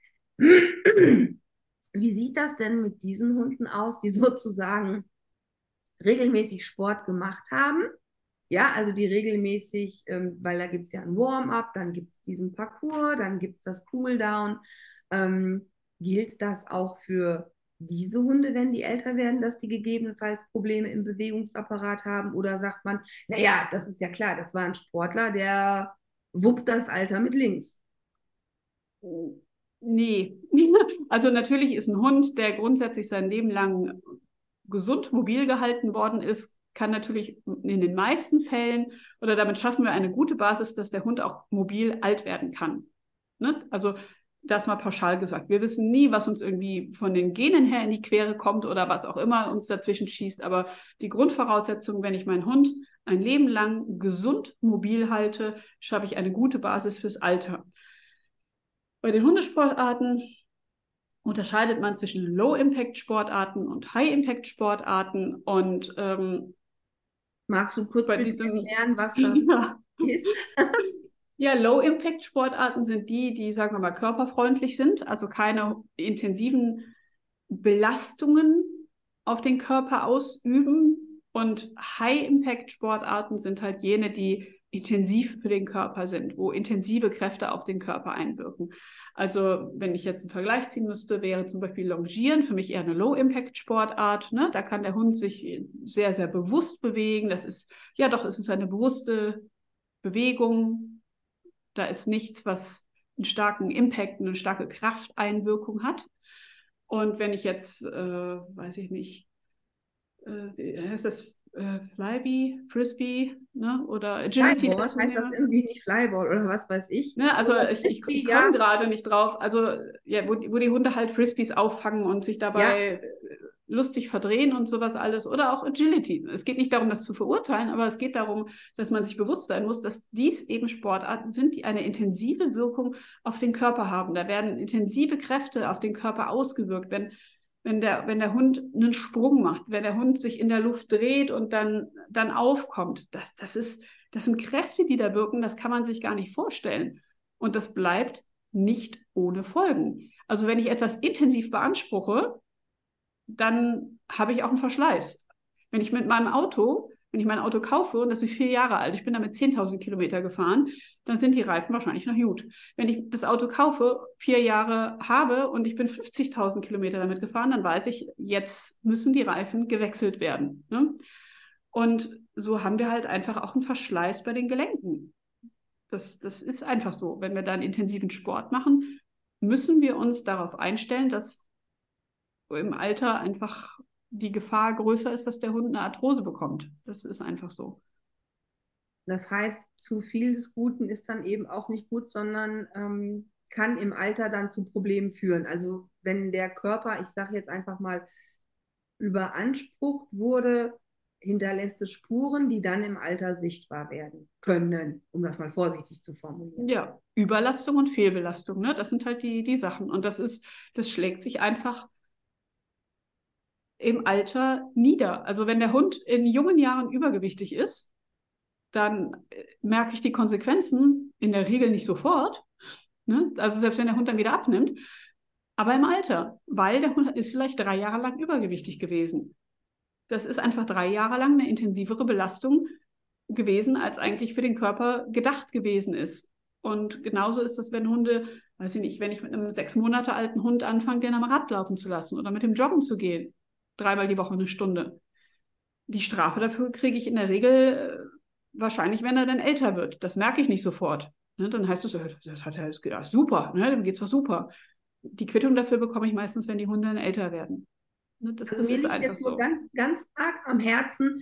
Wie sieht das denn mit diesen Hunden aus, die sozusagen regelmäßig Sport gemacht haben? Ja, also die regelmäßig, ähm, weil da gibt es ja ein Warm-up, dann gibt es diesen Parcours, dann gibt es das Cooldown. Ähm, gilt das auch für diese Hunde, wenn die älter werden, dass die gegebenenfalls Probleme im Bewegungsapparat haben? Oder sagt man, naja, das ist ja klar, das war ein Sportler, der wuppt das Alter mit links. Nee. Also natürlich ist ein Hund, der grundsätzlich sein Leben lang gesund mobil gehalten worden ist, kann natürlich in den meisten Fällen oder damit schaffen wir eine gute Basis, dass der Hund auch mobil alt werden kann. Ne? Also das mal pauschal gesagt. Wir wissen nie, was uns irgendwie von den Genen her in die Quere kommt oder was auch immer uns dazwischen schießt. Aber die Grundvoraussetzung, wenn ich meinen Hund ein Leben lang gesund mobil halte, schaffe ich eine gute Basis fürs Alter. Bei den Hundesportarten unterscheidet man zwischen Low-Impact-Sportarten und High-Impact-Sportarten. Und ähm, magst du kurz bei bitte diesem, erklären, was das ja. ist? Ja, Low-Impact-Sportarten sind die, die, sagen wir mal, körperfreundlich sind, also keine intensiven Belastungen auf den Körper ausüben. Und High-Impact-Sportarten sind halt jene, die intensiv für den Körper sind, wo intensive Kräfte auf den Körper einwirken. Also wenn ich jetzt einen Vergleich ziehen müsste, wäre zum Beispiel Longieren für mich eher eine Low-Impact-Sportart. Ne? Da kann der Hund sich sehr, sehr bewusst bewegen. Das ist, ja doch, es ist eine bewusste Bewegung. Da ist nichts, was einen starken Impact, eine starke Krafteinwirkung hat. Und wenn ich jetzt, äh, weiß ich nicht, äh, wie heißt das, äh, Flyby, Frisbee, ne? Oder Agility Flyball, dazu heißt das nehme. irgendwie nicht Flyball oder was weiß ich? Ne? Also Oder ich, ich, Frisbee, ich komme ja. gerade nicht drauf. Also ja, wo, wo die Hunde halt Frisbees auffangen und sich Ja, dabei lustig verdrehen und sowas alles. Oder auch Agility. Es geht nicht darum, das zu verurteilen, aber es geht darum, dass man sich bewusst sein muss, dass dies eben Sportarten sind, die eine intensive Wirkung auf den Körper haben. Da werden intensive Kräfte auf den Körper ausgewirkt. Wenn Wenn der, wenn der Hund einen Sprung macht, wenn der Hund sich in der Luft dreht und dann, dann aufkommt, das, das, ist, das sind Kräfte, die da wirken, das kann man sich gar nicht vorstellen. Und das bleibt nicht ohne Folgen. Also wenn ich etwas intensiv beanspruche, dann habe ich auch einen Verschleiß. Wenn ich mit meinem Auto, wenn ich mein Auto kaufe und das ist vier Jahre alt, ich bin damit zehntausend Kilometer gefahren, dann sind die Reifen wahrscheinlich noch gut. Wenn ich das Auto kaufe, vier Jahre habe und ich bin fünfzigtausend Kilometer damit gefahren, dann weiß ich, jetzt müssen die Reifen gewechselt werden. Ne? Und so haben wir halt einfach auch einen Verschleiß bei den Gelenken. Das, das ist einfach so. Wenn wir dann intensiven Sport machen, müssen wir uns darauf einstellen, dass im Alter einfach die Gefahr größer ist, dass der Hund eine Arthrose bekommt. Das ist einfach so. das heißt, zu viel des Guten ist dann eben auch nicht gut, sondern ähm, kann im Alter dann zu Problemen führen. Also wenn der Körper, ich sage jetzt einfach mal, überansprucht wurde, hinterlässt es Spuren, die dann im Alter sichtbar werden können, um das mal vorsichtig zu formulieren. Ja, Überlastung und Fehlbelastung, ne? Das sind halt die, die Sachen. Und das ist, das schlägt sich einfach im Alter nieder. Also wenn der Hund in jungen Jahren übergewichtig ist, dann merke ich die Konsequenzen in der Regel nicht sofort. Ne? Also selbst wenn der Hund dann wieder abnimmt, aber im Alter, weil der Hund ist vielleicht drei Jahre lang übergewichtig gewesen. Das ist einfach drei Jahre lang eine intensivere Belastung gewesen, als eigentlich für den Körper gedacht gewesen ist. Und genauso ist das, wenn Hunde, weiß ich nicht, wenn ich mit einem sechs Monate alten Hund anfange, den am Rad laufen zu lassen oder mit dem Joggen zu gehen, dreimal die Woche eine Stunde. Die Strafe dafür kriege ich in der Regel äh, wahrscheinlich, wenn er dann älter wird. Das merke ich nicht sofort. Ne? Dann heißt es, das hat er ja, super, ne? Dem geht's doch super. Die Quittung dafür bekomme ich meistens, wenn die Hunde dann älter werden. Ne? Das, Also das mir ist liegt einfach jetzt nur so. ganz, ganz arg am Herzen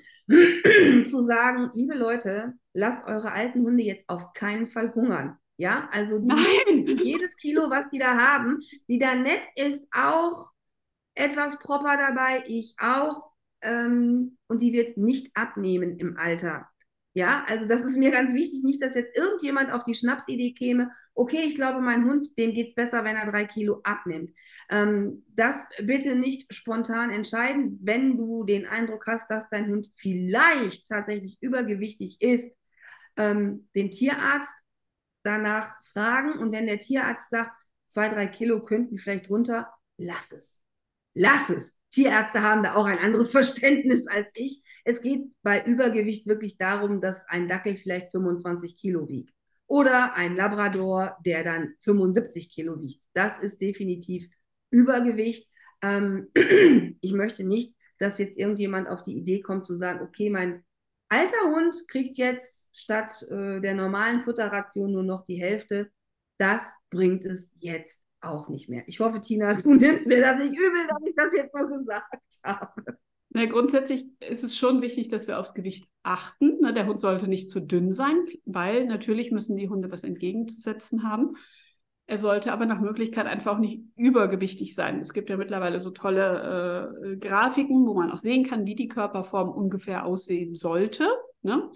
zu sagen, liebe Leute, lasst eure alten Hunde jetzt auf keinen Fall hungern. Ja, also die, Nein! jedes Kilo, was die da haben, die da nett ist, auch etwas Proper dabei, ich auch. Ähm, und die wird nicht abnehmen im Alter. Ja, also das ist mir ganz wichtig, nicht, dass jetzt irgendjemand auf die Schnapsidee käme, okay, ich glaube, mein Hund, dem geht es besser, wenn er drei Kilo abnimmt. Ähm, das bitte nicht spontan entscheiden, wenn du den Eindruck hast, dass dein Hund vielleicht tatsächlich übergewichtig ist, ähm, den Tierarzt danach fragen und wenn der Tierarzt sagt, zwei, drei Kilo könnten vielleicht runter, lass es. Lass es. Tierärzte haben da auch ein anderes Verständnis als ich. Es geht bei Übergewicht wirklich darum, dass ein Dackel vielleicht fünfundzwanzig Kilo wiegt. Oder ein Labrador, der dann fünfundsiebzig Kilo wiegt. Das ist definitiv Übergewicht. Ähm, ich möchte nicht, dass jetzt irgendjemand auf die Idee kommt zu sagen, okay, mein alter Hund kriegt jetzt statt äh, der normalen Futterration nur noch die Hälfte. Das bringt es jetzt auch nicht mehr. Ich hoffe, Tina, du nimmst mir das nicht übel, dass ich das jetzt so gesagt habe. Na, grundsätzlich ist es schon wichtig, dass wir aufs Gewicht achten. Ne, der Hund sollte nicht zu dünn sein, weil natürlich müssen die Hunde was entgegenzusetzen haben. Er sollte aber nach Möglichkeit einfach auch nicht übergewichtig sein. Es gibt ja mittlerweile so tolle äh, Grafiken, wo man auch sehen kann, wie die Körperform ungefähr aussehen sollte. Ne?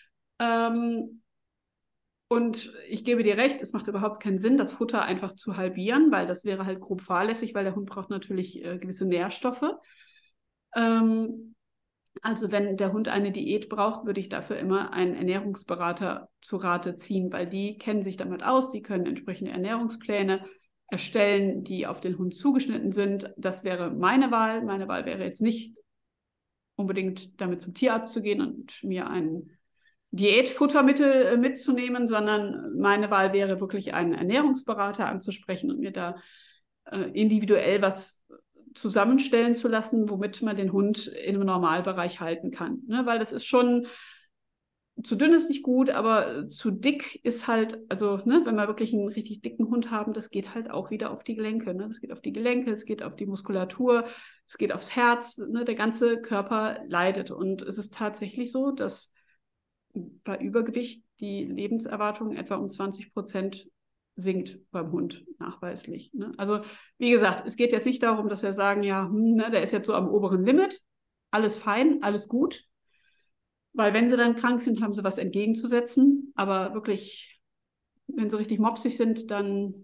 Ähm, und ich gebe dir recht, es macht überhaupt keinen Sinn, das Futter einfach zu halbieren, weil das wäre halt grob fahrlässig, weil der Hund braucht natürlich äh, gewisse Nährstoffe. Ähm, also wenn der Hund eine Diät braucht, würde ich dafür immer einen Ernährungsberater zu Rate ziehen, weil die kennen sich damit aus, die können entsprechende Ernährungspläne erstellen, die auf den Hund zugeschnitten sind. Das wäre meine Wahl. Meine Wahl wäre jetzt nicht unbedingt damit zum Tierarzt zu gehen und mir ein Diätfuttermittel mitzunehmen, sondern meine Wahl wäre wirklich einen Ernährungsberater anzusprechen und mir da äh, individuell was zusammenstellen zu lassen, womit man den Hund im Normalbereich halten kann. Ne? Weil das ist schon, zu dünn ist nicht gut, aber zu dick ist halt, also ne, wenn wir wirklich einen richtig dicken Hund haben, das geht halt auch wieder auf die Gelenke. Ne? Das geht auf die Gelenke, es geht auf die Muskulatur, es geht aufs Herz, ne? Der ganze Körper leidet. Und es ist tatsächlich so, dass bei Übergewicht die Lebenserwartung etwa um zwanzig Prozent sinkt beim Hund nachweislich. Ne? Also wie gesagt, es geht jetzt nicht darum, dass wir sagen, ja, hm, ne, der ist jetzt so am oberen Limit, alles fein, alles gut, weil wenn sie dann krank sind, haben sie was entgegenzusetzen, aber wirklich, wenn sie richtig mopsig sind, dann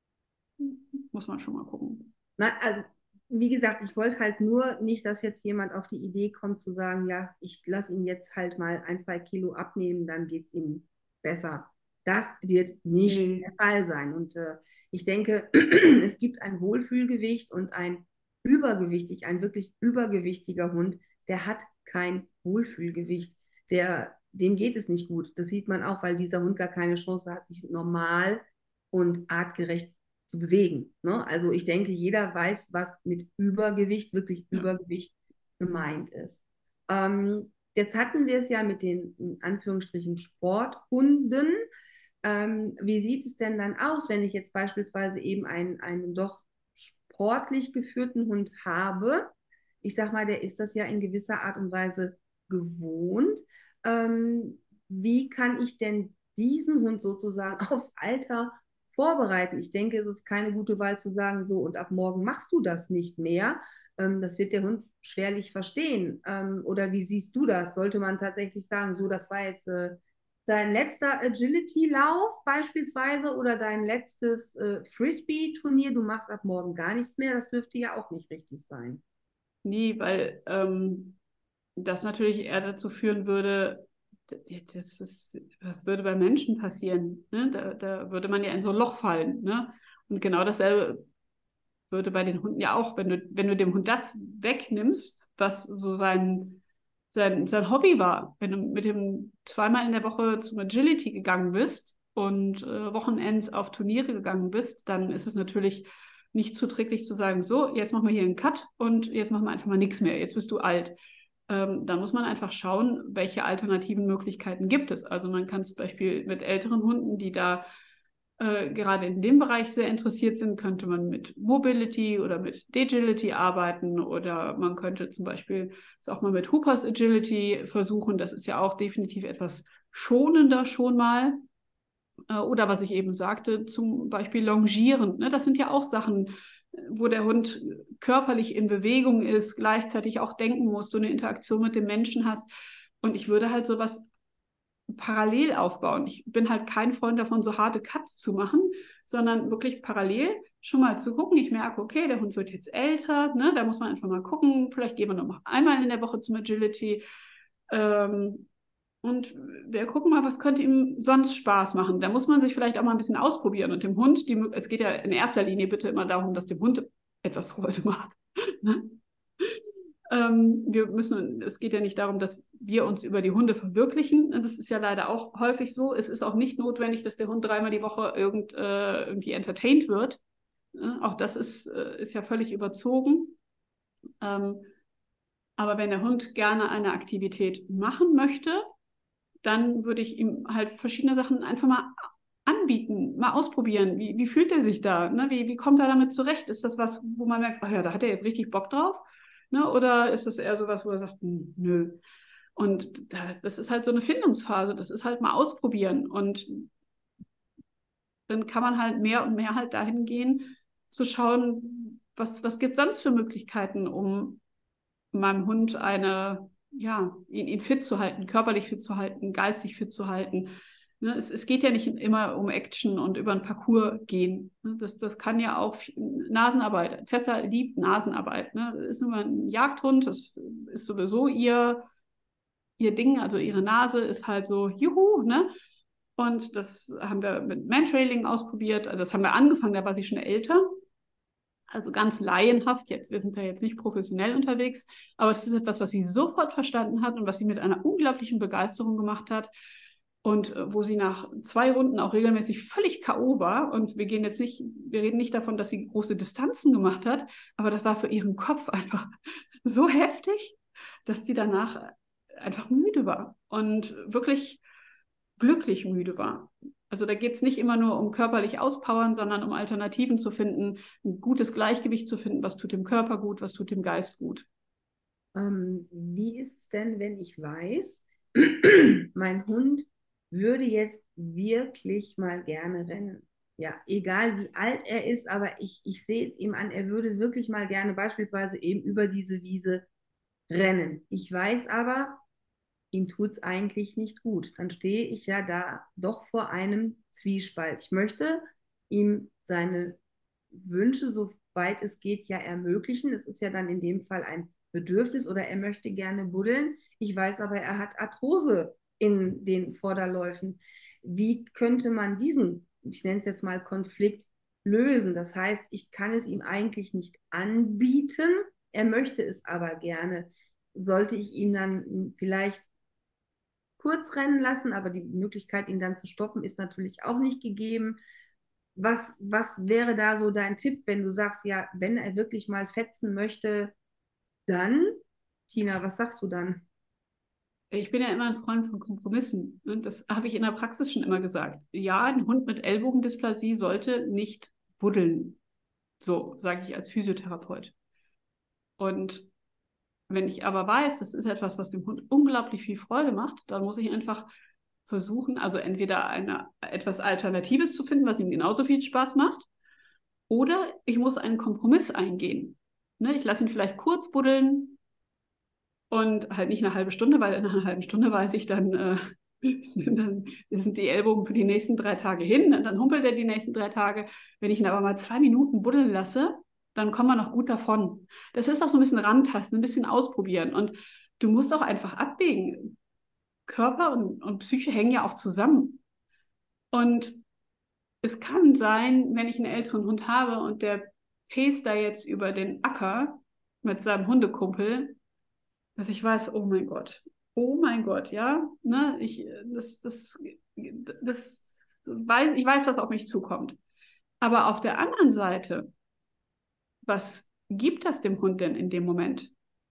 muss man schon mal gucken. Na, also, wie gesagt, ich wollte halt nur nicht, dass jetzt jemand auf die Idee kommt zu sagen, ja, ich lasse ihn jetzt halt mal ein, zwei Kilo abnehmen, dann geht es ihm besser. Das wird nicht Nee. der Fall sein. Und äh, ich denke, es gibt ein Wohlfühlgewicht und ein übergewichtig, ein wirklich übergewichtiger Hund, der hat kein Wohlfühlgewicht. Der, dem geht es nicht gut. Das sieht man auch, weil dieser Hund gar keine Chance hat, sich normal und artgerecht zu bewegen. Ne? Also ich denke, jeder weiß, was mit Übergewicht, wirklich Ja. Übergewicht gemeint ist. Ähm, jetzt hatten wir es ja mit den, in Anführungsstrichen, Sporthunden. Ähm, wie sieht es denn dann aus, wenn ich jetzt beispielsweise eben einen, einen doch sportlich geführten Hund habe? Ich sag mal, der ist das ja in gewisser Art und Weise gewohnt. Ähm, wie kann ich denn diesen Hund sozusagen aufs Alter vorbereiten? Ich denke, es ist keine gute Wahl zu sagen, so und ab morgen machst du das nicht mehr. Ähm, das wird der Hund schwerlich verstehen. Ähm, oder wie siehst du das? Sollte man tatsächlich sagen, so, das war jetzt äh, dein letzter Agility-Lauf beispielsweise oder dein letztes äh, Frisbee-Turnier, du machst ab morgen gar nichts mehr, das dürfte ja auch nicht richtig sein. Nee, weil ähm, das natürlich eher dazu führen würde, das, ist, das würde bei Menschen passieren. Ne? Da, da würde man ja in so ein Loch fallen. Ne? Und genau dasselbe würde bei den Hunden ja auch, wenn du, wenn du dem Hund das wegnimmst, was so sein, sein, sein Hobby war, wenn du mit ihm zweimal in der Woche zum Agility gegangen bist und äh, Wochenends auf Turniere gegangen bist, dann ist es natürlich nicht zuträglich zu sagen, so, jetzt machen wir hier einen Cut und jetzt machen wir einfach mal nichts mehr, jetzt bist du alt. Ähm, dann muss man einfach schauen, welche alternativen Möglichkeiten gibt es. Also man kann zum Beispiel mit älteren Hunden, die da äh, gerade in dem Bereich sehr interessiert sind, könnte man mit Mobility oder mit Dagility arbeiten oder man könnte zum Beispiel es auch mal mit Hoopers Agility versuchen. Das ist ja auch definitiv etwas schonender schon mal. Äh, oder was ich eben sagte, zum Beispiel Longieren. Ne? Das sind ja auch Sachen, wo der Hund körperlich in Bewegung ist, gleichzeitig auch denken muss, du eine Interaktion mit dem Menschen hast. Und ich würde halt sowas parallel aufbauen. Ich bin halt kein Freund davon, so harte Cuts zu machen, sondern wirklich parallel schon mal zu gucken. Ich merke, okay, der Hund wird jetzt älter, ne? Da muss man einfach mal gucken. Vielleicht gehen wir noch mal einmal in der Woche zum Agility. Ähm, und wir gucken mal, was könnte ihm sonst Spaß machen. Da muss man sich vielleicht auch mal ein bisschen ausprobieren. Und dem Hund, die, es geht ja in erster Linie bitte immer darum, dass dem Hund etwas Freude macht. ähm, wir müssen, es geht ja nicht darum, dass wir uns über die Hunde verwirklichen. Das ist ja leider auch häufig so. Es ist auch nicht notwendig, dass der Hund dreimal die Woche irgend, äh, irgendwie entertained wird. Ja, auch das ist, äh, ist ja völlig überzogen. Ähm, aber wenn der Hund gerne eine Aktivität machen möchte, dann würde ich ihm halt verschiedene Sachen einfach mal anbieten, mal ausprobieren. Wie, wie fühlt er sich da? Ne? Wie, wie kommt er damit zurecht? Ist das was, wo man merkt, ach ja, da hat er jetzt richtig Bock drauf? Ne? Oder ist das eher so was, wo er sagt, hm, nö. Und das, das ist halt so eine Findungsphase. Das ist halt mal ausprobieren. Und dann kann man halt mehr und mehr halt dahin gehen, zu schauen, was, was gibt es sonst für Möglichkeiten, um meinem Hund eine, ja, ihn, ihn fit zu halten, körperlich fit zu halten, geistig fit zu halten. Ne, es, es geht ja nicht immer um Action und über einen Parcours gehen. Ne, das, das kann ja auch Nasenarbeit. Tessa liebt Nasenarbeit. Ne? Das ist nun mal ein Jagdhund, das ist sowieso ihr, ihr Ding, also ihre Nase ist halt so, juhu, ne? Und das haben wir mit Mantrailing ausprobiert. Also das haben wir angefangen, da war sie schon älter. Also ganz laienhaft jetzt. Wir sind da jetzt nicht professionell unterwegs, aber es ist etwas, was sie sofort verstanden hat und was sie mit einer unglaublichen Begeisterung gemacht hat. Und wo sie nach zwei Runden auch regelmäßig völlig K O war. Und wir gehen jetzt nicht, wir reden nicht davon, dass sie große Distanzen gemacht hat, aber das war für ihren Kopf einfach so heftig, dass die danach einfach müde war und wirklich glücklich müde war. Also da geht es nicht immer nur um körperlich auspowern, sondern um Alternativen zu finden, ein gutes Gleichgewicht zu finden, was tut dem Körper gut, was tut dem Geist gut. Ähm, wie ist es denn, wenn ich weiß, mein Hund würde jetzt wirklich mal gerne rennen? Ja, egal wie alt er ist, aber ich, ich sehe es ihm an, er würde wirklich mal gerne beispielsweise eben über diese Wiese rennen. Ich weiß aber, ihm tut es eigentlich nicht gut. Dann stehe ich ja da doch vor einem Zwiespalt. Ich möchte ihm seine Wünsche, soweit es geht, ja ermöglichen. Es ist ja dann in dem Fall ein Bedürfnis oder er möchte gerne buddeln. Ich weiß aber, er hat Arthrose in den Vorderläufen. Wie könnte man diesen, ich nenne es jetzt mal Konflikt, lösen? Das heißt, ich kann es ihm eigentlich nicht anbieten, er möchte es aber gerne. Sollte ich ihm dann vielleicht kurz rennen lassen, aber die Möglichkeit, ihn dann zu stoppen, ist natürlich auch nicht gegeben. Was, was wäre da so dein Tipp, wenn du sagst, ja, wenn er wirklich mal fetzen möchte, dann, Tina, was sagst du dann? Ich bin ja immer ein Freund von Kompromissen. Das habe ich in der Praxis schon immer gesagt. Ja, ein Hund mit Ellbogendysplasie sollte nicht buddeln. So sage ich als Physiotherapeut. Und wenn ich aber weiß, das ist etwas, was dem Hund unglaublich viel Freude macht, dann muss ich einfach versuchen, also entweder eine, etwas Alternatives zu finden, was ihm genauso viel Spaß macht, oder ich muss einen Kompromiss eingehen. Ne, ich lasse ihn vielleicht kurz buddeln und halt nicht eine halbe Stunde, weil nach einer halben Stunde weiß ich dann, äh, dann sind die Ellbogen für die nächsten drei Tage hin und dann humpelt er die nächsten drei Tage. Wenn ich ihn aber mal zwei Minuten buddeln lasse, dann kommen wir noch gut davon. Das ist auch so ein bisschen rantasten, ein bisschen ausprobieren. Und du musst auch einfach abwägen. Körper und, und Psyche hängen ja auch zusammen. Und es kann sein, wenn ich einen älteren Hund habe und der pest da jetzt über den Acker mit seinem Hundekumpel, dass ich weiß, oh mein Gott, oh mein Gott, ja, ne, ich, das, das, das weiß, ich weiß, was auf mich zukommt. Aber auf der anderen Seite, was gibt das dem Hund denn in dem Moment?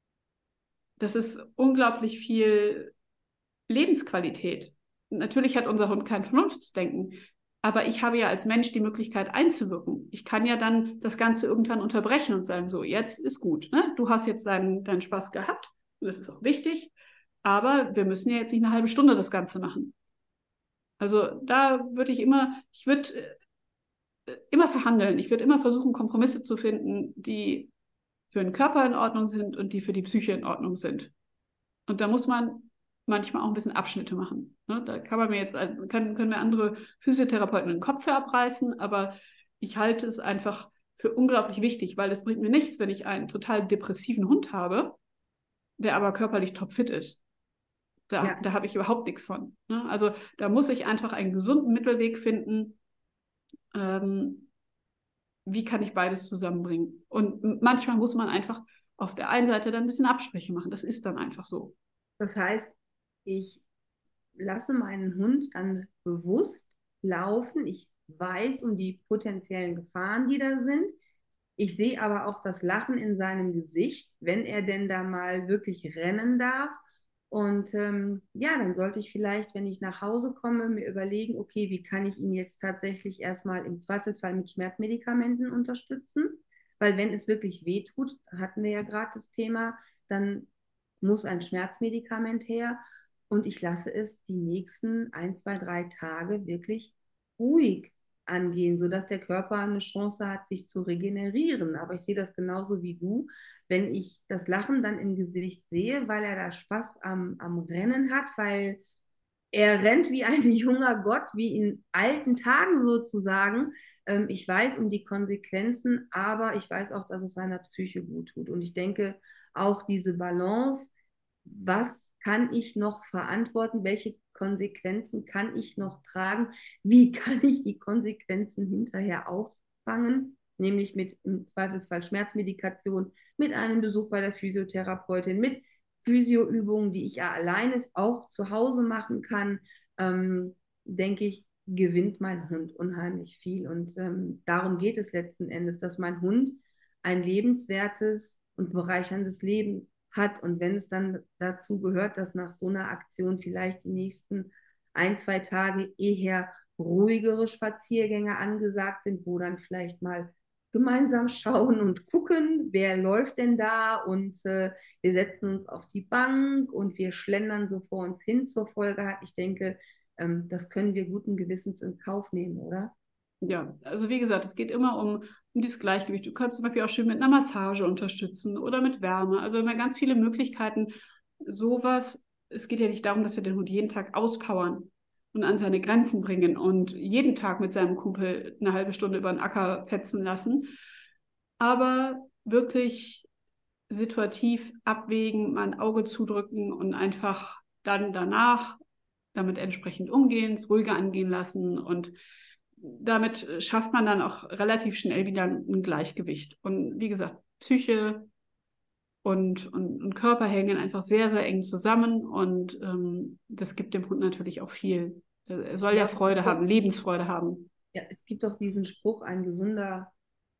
Das ist unglaublich viel Lebensqualität. Natürlich hat unser Hund kein Vernunftsdenken, aber ich habe ja als Mensch die Möglichkeit einzuwirken. Ich kann ja dann das Ganze irgendwann unterbrechen und sagen, so, jetzt ist gut, ne? Du hast jetzt deinen, deinen Spaß gehabt und das ist auch wichtig, aber wir müssen ja jetzt nicht eine halbe Stunde das Ganze machen. Also da würde ich immer, ich würde äh, immer verhandeln. Ich würde immer versuchen, Kompromisse zu finden, die für den Körper in Ordnung sind und die für die Psyche in Ordnung sind. Und da muss man manchmal auch ein bisschen Abschnitte machen. Ne? Da kann man mir jetzt, können, können mir andere Physiotherapeuten den Kopf für abreißen, aber ich halte es einfach für unglaublich wichtig, weil es bringt mir nichts, wenn ich einen total depressiven Hund habe, der aber körperlich topfit ist. Da, Ja, da habe ich überhaupt nichts von. Ne? Also da muss ich einfach einen gesunden Mittelweg finden. Ähm, wie kann ich beides zusammenbringen? Und manchmal muss man einfach auf der einen Seite dann ein bisschen Abspreche machen. Das ist dann einfach so. das heißt, ich lasse meinen Hund dann bewusst laufen. Ich weiß um die potenziellen Gefahren, die da sind. Ich sehe aber auch das Lachen in seinem Gesicht, wenn er denn da mal wirklich rennen darf. Und ähm, ja, dann sollte ich vielleicht, wenn ich nach Hause komme, mir überlegen, okay, wie kann ich ihn jetzt tatsächlich erstmal im Zweifelsfall mit Schmerzmedikamenten unterstützen? Weil wenn es wirklich weh tut, hatten wir ja gerade das Thema, dann muss ein Schmerzmedikament her. Und ich lasse es die nächsten ein, zwei, drei Tage wirklich ruhig angehen, sodass der Körper eine Chance hat, sich zu regenerieren. Aber ich sehe das genauso wie du. Wenn ich das Lachen dann im Gesicht sehe, weil er da Spaß am, am Rennen hat, weil er rennt wie ein junger Gott, wie in alten Tagen sozusagen. Ähm, ich weiß um die Konsequenzen, aber ich weiß auch, dass es seiner Psyche gut tut. Und ich denke, auch diese Balance, was kann ich noch verantworten, welche Konsequenzen kann ich noch tragen, wie kann ich die Konsequenzen hinterher auffangen, nämlich mit im Zweifelsfall Schmerzmedikation, mit einem Besuch bei der Physiotherapeutin, mit Physioübungen, die ich ja alleine auch zu Hause machen kann, ähm, denke ich, gewinnt mein Hund unheimlich viel. Und ähm, darum geht es letzten Endes, dass mein Hund ein lebenswertes und bereicherndes Leben hat. Und wenn es dann dazu gehört, dass nach so einer Aktion vielleicht die nächsten ein, zwei Tage eher ruhigere Spaziergänge angesagt sind, wo dann vielleicht mal gemeinsam schauen und gucken, wer läuft denn da und äh, wir setzen uns auf die Bank und wir schlendern so vor uns hin zur Folge hat. Ich denke, ähm, das können wir guten Gewissens in Kauf nehmen, oder? Ja, also wie gesagt, es geht immer um, um dieses Gleichgewicht. Du kannst zum Beispiel auch schön mit einer Massage unterstützen oder mit Wärme. Also immer ganz viele Möglichkeiten. Sowas, es geht ja nicht darum, dass wir den Hund jeden Tag auspowern und an seine Grenzen bringen und jeden Tag mit seinem Kumpel eine halbe Stunde über den Acker fetzen lassen. Aber wirklich situativ abwägen, mal ein Auge zudrücken und einfach dann danach damit entsprechend umgehen, es ruhiger angehen lassen und damit schafft man dann auch relativ schnell wieder ein Gleichgewicht. Und wie gesagt, Psyche und, und, und Körper hängen einfach sehr, sehr eng zusammen und ähm, das gibt dem Hund natürlich auch viel. Er soll ja Ja, Freude doch, haben, Lebensfreude haben. ja, es gibt doch diesen Spruch, ein gesunder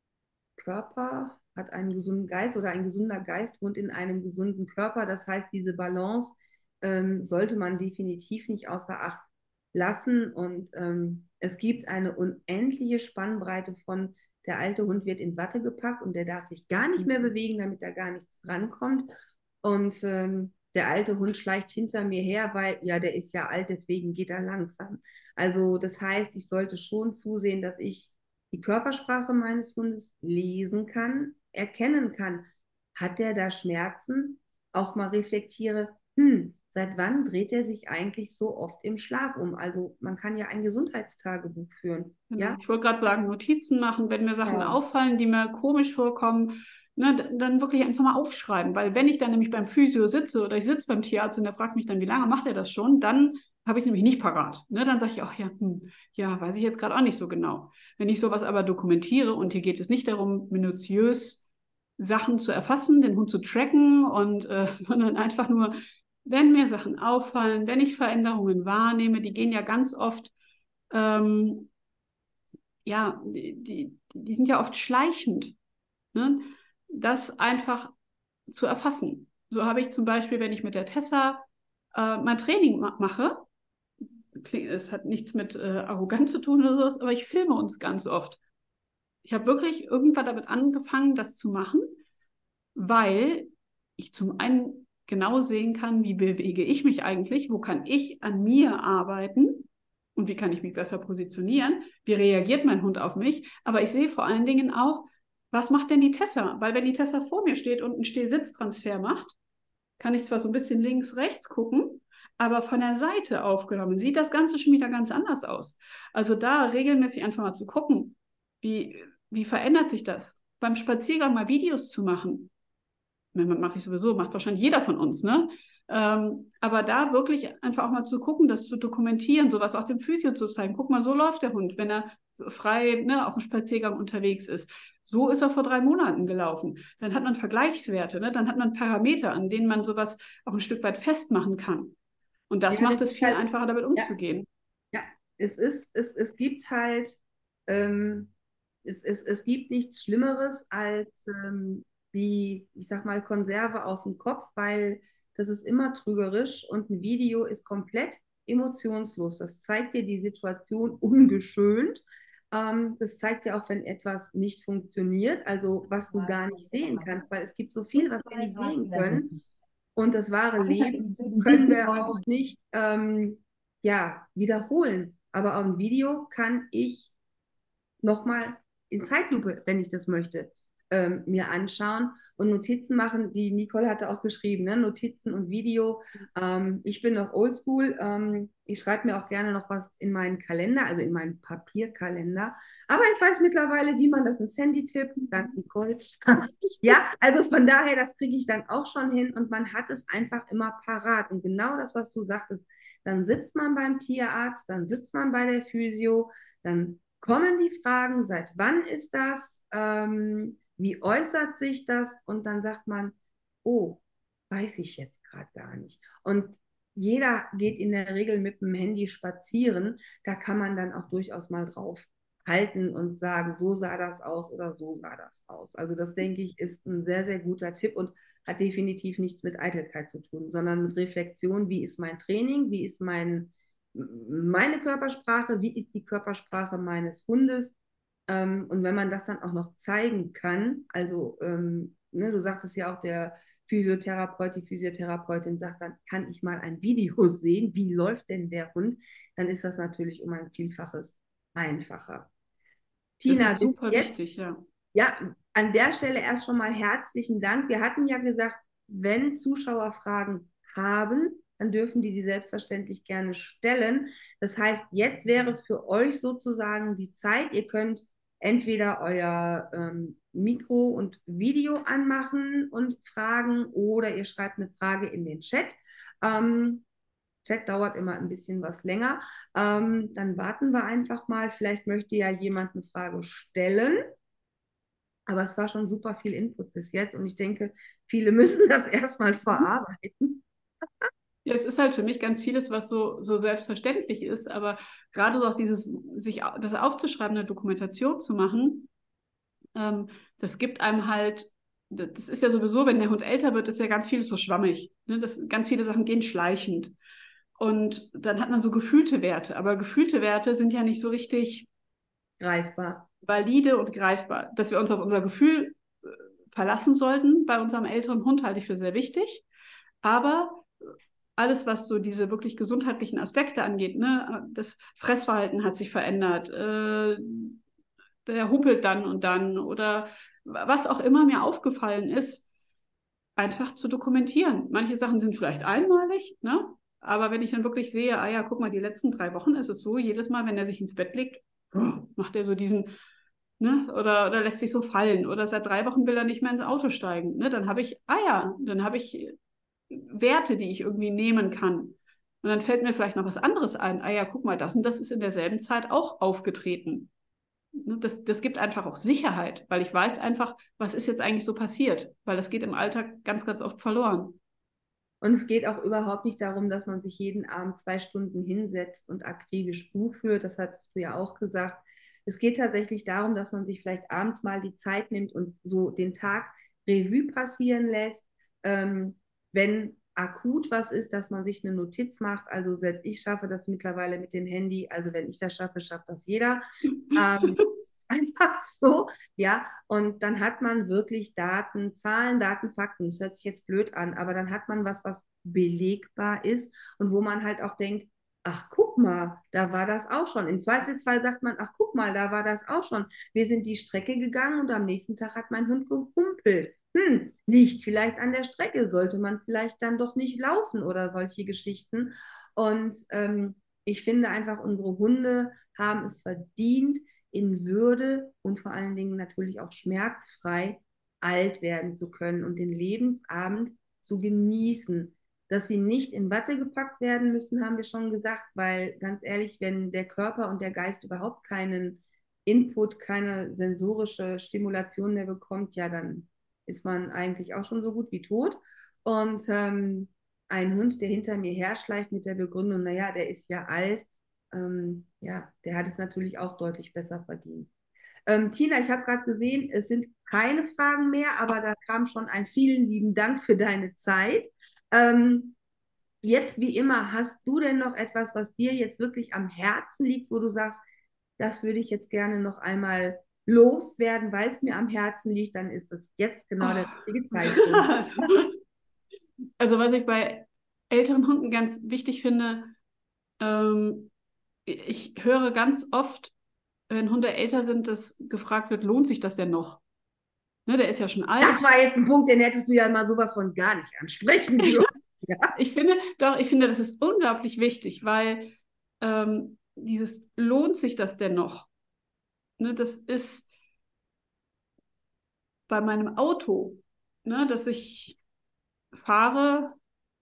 Körper hat einen gesunden Geist oder ein gesunder Geist wohnt in einem gesunden Körper. Das heißt, diese Balance ähm, sollte man definitiv nicht außer Acht lassen. Und ähm, es gibt eine unendliche Spannbreite von, der alte Hund wird in Watte gepackt und der darf sich gar nicht mehr bewegen, damit da gar nichts drankommt. Und ähm, der alte Hund schleicht hinter mir her, weil ja, der ist ja alt, deswegen geht er langsam. Also das heißt, ich sollte schon zusehen, dass ich die Körpersprache meines Hundes lesen kann, erkennen kann. Hat der da Schmerzen? Auch mal reflektiere, hm, seit wann dreht er sich eigentlich so oft im Schlaf um? Also man kann ja ein Gesundheitstagebuch führen. Genau. Ja, Ich wollte gerade sagen, Notizen machen, wenn mir Sachen genau. auffallen, die mir komisch vorkommen, ne, dann wirklich einfach mal aufschreiben. Weil wenn ich dann nämlich beim Physio sitze oder ich sitze beim Tierarzt und der fragt mich dann, wie lange macht er das schon, dann habe ich nämlich nicht parat. Ne? Dann sage ich auch, ja, hm, ja, weiß ich jetzt gerade auch nicht so genau. Wenn ich sowas aber dokumentiere, und hier geht es nicht darum, minutiös Sachen zu erfassen, den Hund zu tracken, und, äh, sondern einfach nur, wenn mir Sachen auffallen, wenn ich Veränderungen wahrnehme, die gehen ja ganz oft, ähm, ja, die, die, die sind ja oft schleichend, ne? Das einfach zu erfassen. So habe ich zum Beispiel, wenn ich mit der Tessa äh, mein Training ma mache, es hat nichts mit äh, arrogant zu tun oder sowas, aber ich filme uns ganz oft. Ich habe wirklich irgendwann damit angefangen, das zu machen, weil ich zum einen genau sehen kann, wie bewege ich mich eigentlich, wo kann ich an mir arbeiten und wie kann ich mich besser positionieren, wie reagiert mein Hund auf mich, aber ich sehe vor allen Dingen auch, was macht denn die Tessa? Weil wenn die Tessa vor mir steht und einen Steh-Sitz-Transfer macht, kann ich zwar so ein bisschen links, rechts gucken, aber von der Seite aufgenommen sieht das Ganze schon wieder ganz anders aus. Also da regelmäßig einfach mal zu gucken, wie, wie verändert sich das? Beim Spaziergang mal Videos zu machen, mache ich sowieso, macht wahrscheinlich jeder von uns, ne? Ähm, aber da wirklich einfach auch mal zu gucken, das zu dokumentieren, sowas auch dem Physio zu zeigen. Guck mal, so läuft der Hund, wenn er frei, ne, auf dem Spaziergang unterwegs ist. So ist er vor drei Monaten gelaufen. Dann hat man Vergleichswerte, ne? Dann hat man Parameter, an denen man sowas auch ein Stück weit festmachen kann. Und das Ja, das macht es ist viel halt, einfacher, damit ja, umzugehen. ja, es ist, es, es gibt halt, ähm, es, es, es gibt nichts Schlimmeres als ähm, die, ich sag mal, Konserve aus dem Kopf, weil das ist immer trügerisch und ein Video ist komplett emotionslos. Das zeigt dir die Situation ungeschönt. Ähm, das zeigt dir auch, wenn etwas nicht funktioniert, also was du gar nicht sehen kannst, weil es gibt so viel, was wir nicht sehen können. Und das wahre Leben können wir auch nicht ähm, ja, wiederholen. Aber auf dem Video kann ich nochmal in Zeitlupe, wenn ich das möchte, ähm, mir anschauen und Notizen machen. Die Nicole hatte auch geschrieben, ne? Notizen und Video. Ähm, ich bin noch oldschool. Ähm, ich schreibe mir auch gerne noch was in meinen Kalender, also in meinen Papierkalender. Aber ich weiß mittlerweile, wie man das ins Handy tippt. Dank Nicole. Ja, also von daher, das kriege ich dann auch schon hin und man hat es einfach immer parat. Und genau das, was du sagtest, dann sitzt man beim Tierarzt, dann sitzt man bei der Physio, dann kommen die Fragen, seit wann ist das, ähm, wie äußert sich das und dann sagt man, oh, weiß ich jetzt gerade gar nicht. Und jeder geht in der Regel mit dem Handy spazieren, da kann man dann auch durchaus mal drauf halten und sagen, so sah das aus oder so sah das aus. Also das, denke ich, ist ein sehr, sehr guter Tipp und hat definitiv nichts mit Eitelkeit zu tun, sondern mit Reflexion, wie ist mein Training, wie ist mein, meine Körpersprache, wie ist die Körpersprache meines Hundes. Ähm, und wenn man das dann auch noch zeigen kann, also ähm, ne, du sagtest ja auch, der Physiotherapeut, die Physiotherapeutin sagt, dann kann ich mal ein Video sehen, wie läuft denn der Hund, dann ist das natürlich um ein Vielfaches einfacher. Das Tina, ist bis super jetzt, wichtig, ja. ja, an der Stelle erst schon mal herzlichen Dank. Wir hatten ja gesagt, wenn Zuschauer Fragen haben, dann dürfen die die selbstverständlich gerne stellen. Das heißt, jetzt wäre für euch sozusagen die Zeit, ihr könnt entweder euer ähm, Mikro und Video anmachen und fragen oder ihr schreibt eine Frage in den Chat. Ähm, Chat dauert immer ein bisschen was länger. Ähm, dann warten wir einfach mal. Vielleicht möchte ja jemand eine Frage stellen. Aber es war schon super viel Input bis jetzt und ich denke, viele müssen das erstmal verarbeiten. Ja, es ist halt für mich ganz vieles, was so, so selbstverständlich ist, aber gerade so auch dieses, sich das aufzuschreiben, eine Dokumentation zu machen, ähm, das gibt einem halt, das ist ja sowieso, wenn der Hund älter wird, ist ja ganz vieles so schwammig. Ne? Das, ganz viele Sachen gehen schleichend. Und dann hat man so gefühlte Werte, aber gefühlte Werte sind ja nicht so richtig Greifbar. valide und greifbar. Dass wir uns auf unser Gefühl äh, verlassen sollten bei unserem älteren Hund, halte ich für sehr wichtig. Aber alles, was so diese wirklich gesundheitlichen Aspekte angeht, ne, das Fressverhalten hat sich verändert, äh, der humpelt dann und dann oder was auch immer mir aufgefallen ist, einfach zu dokumentieren. Manche Sachen sind vielleicht einmalig, ne? Aber wenn ich dann wirklich sehe, ah ja, guck mal, die letzten drei Wochen ist es so, jedes Mal, wenn er sich ins Bett legt, macht er so diesen, ne? Oder, oder lässt sich so fallen. Oder seit drei Wochen will er nicht mehr ins Auto steigen. Ne? Dann habe ich, ah ja, dann habe ich Werte, die ich irgendwie nehmen kann. Und dann fällt mir vielleicht noch was anderes ein. Ah ja, guck mal, das und das ist in derselben Zeit auch aufgetreten. Das, das gibt einfach auch Sicherheit, weil ich weiß einfach, was ist jetzt eigentlich so passiert, weil das geht im Alltag ganz, ganz oft verloren. Und es geht auch überhaupt nicht darum, dass man sich jeden Abend zwei Stunden hinsetzt und akribisch Buch führt. Das hattest du ja auch gesagt. Es geht tatsächlich darum, dass man sich vielleicht abends mal die Zeit nimmt und so den Tag Revue passieren lässt. Ähm, wenn akut was ist, dass man sich eine Notiz macht. Also selbst ich schaffe das mittlerweile mit dem Handy. Also wenn ich das schaffe, schafft das jeder. Ähm, einfach so, ja, und dann hat man wirklich Daten, Zahlen, Daten, Fakten. Das hört sich jetzt blöd an, aber dann hat man was, was belegbar ist und wo man halt auch denkt, ach, guck mal, da war das auch schon. Im Zweifelsfall sagt man, ach, guck mal, da war das auch schon. Wir sind die Strecke gegangen und am nächsten Tag hat mein Hund gehumpelt. Hm, liegt vielleicht an der Strecke, sollte man vielleicht dann doch nicht laufen oder solche Geschichten. Und ähm, ich finde einfach, unsere Hunde haben es verdient, in Würde und vor allen Dingen natürlich auch schmerzfrei alt werden zu können und den Lebensabend zu genießen. Dass sie nicht in Watte gepackt werden müssen, haben wir schon gesagt, weil ganz ehrlich, wenn der Körper und der Geist überhaupt keinen Input, keine sensorische Stimulation mehr bekommt, ja, dann ist man eigentlich auch schon so gut wie tot. Und ähm, ein Hund, der hinter mir herschleicht mit der Begründung, naja, der ist ja alt, ähm, ja, der hat es natürlich auch deutlich besser verdient. Ähm, Tina, ich habe gerade gesehen, es sind keine Fragen mehr, aber da kam schon ein vielen lieben Dank für deine Zeit. Ähm, jetzt wie immer, hast du denn noch etwas, was dir jetzt wirklich am Herzen liegt, wo du sagst, das würde ich jetzt gerne noch einmal loswerden, weil es mir am Herzen liegt, dann ist das jetzt genau der richtige Zeitpunkt. Also was ich bei älteren Hunden ganz wichtig finde, ähm, ich höre ganz oft, wenn Hunde älter sind, dass gefragt wird, lohnt sich das denn noch? Ne, der ist ja schon alt. Das war jetzt ein Punkt, den hättest du ja mal sowas von gar nicht ansprechen dürfen. Ja. Ich finde, doch, ich finde, das ist unglaublich wichtig, weil ähm, dieses lohnt sich das denn noch? Ne, das ist bei meinem Auto, ne, dass ich fahre.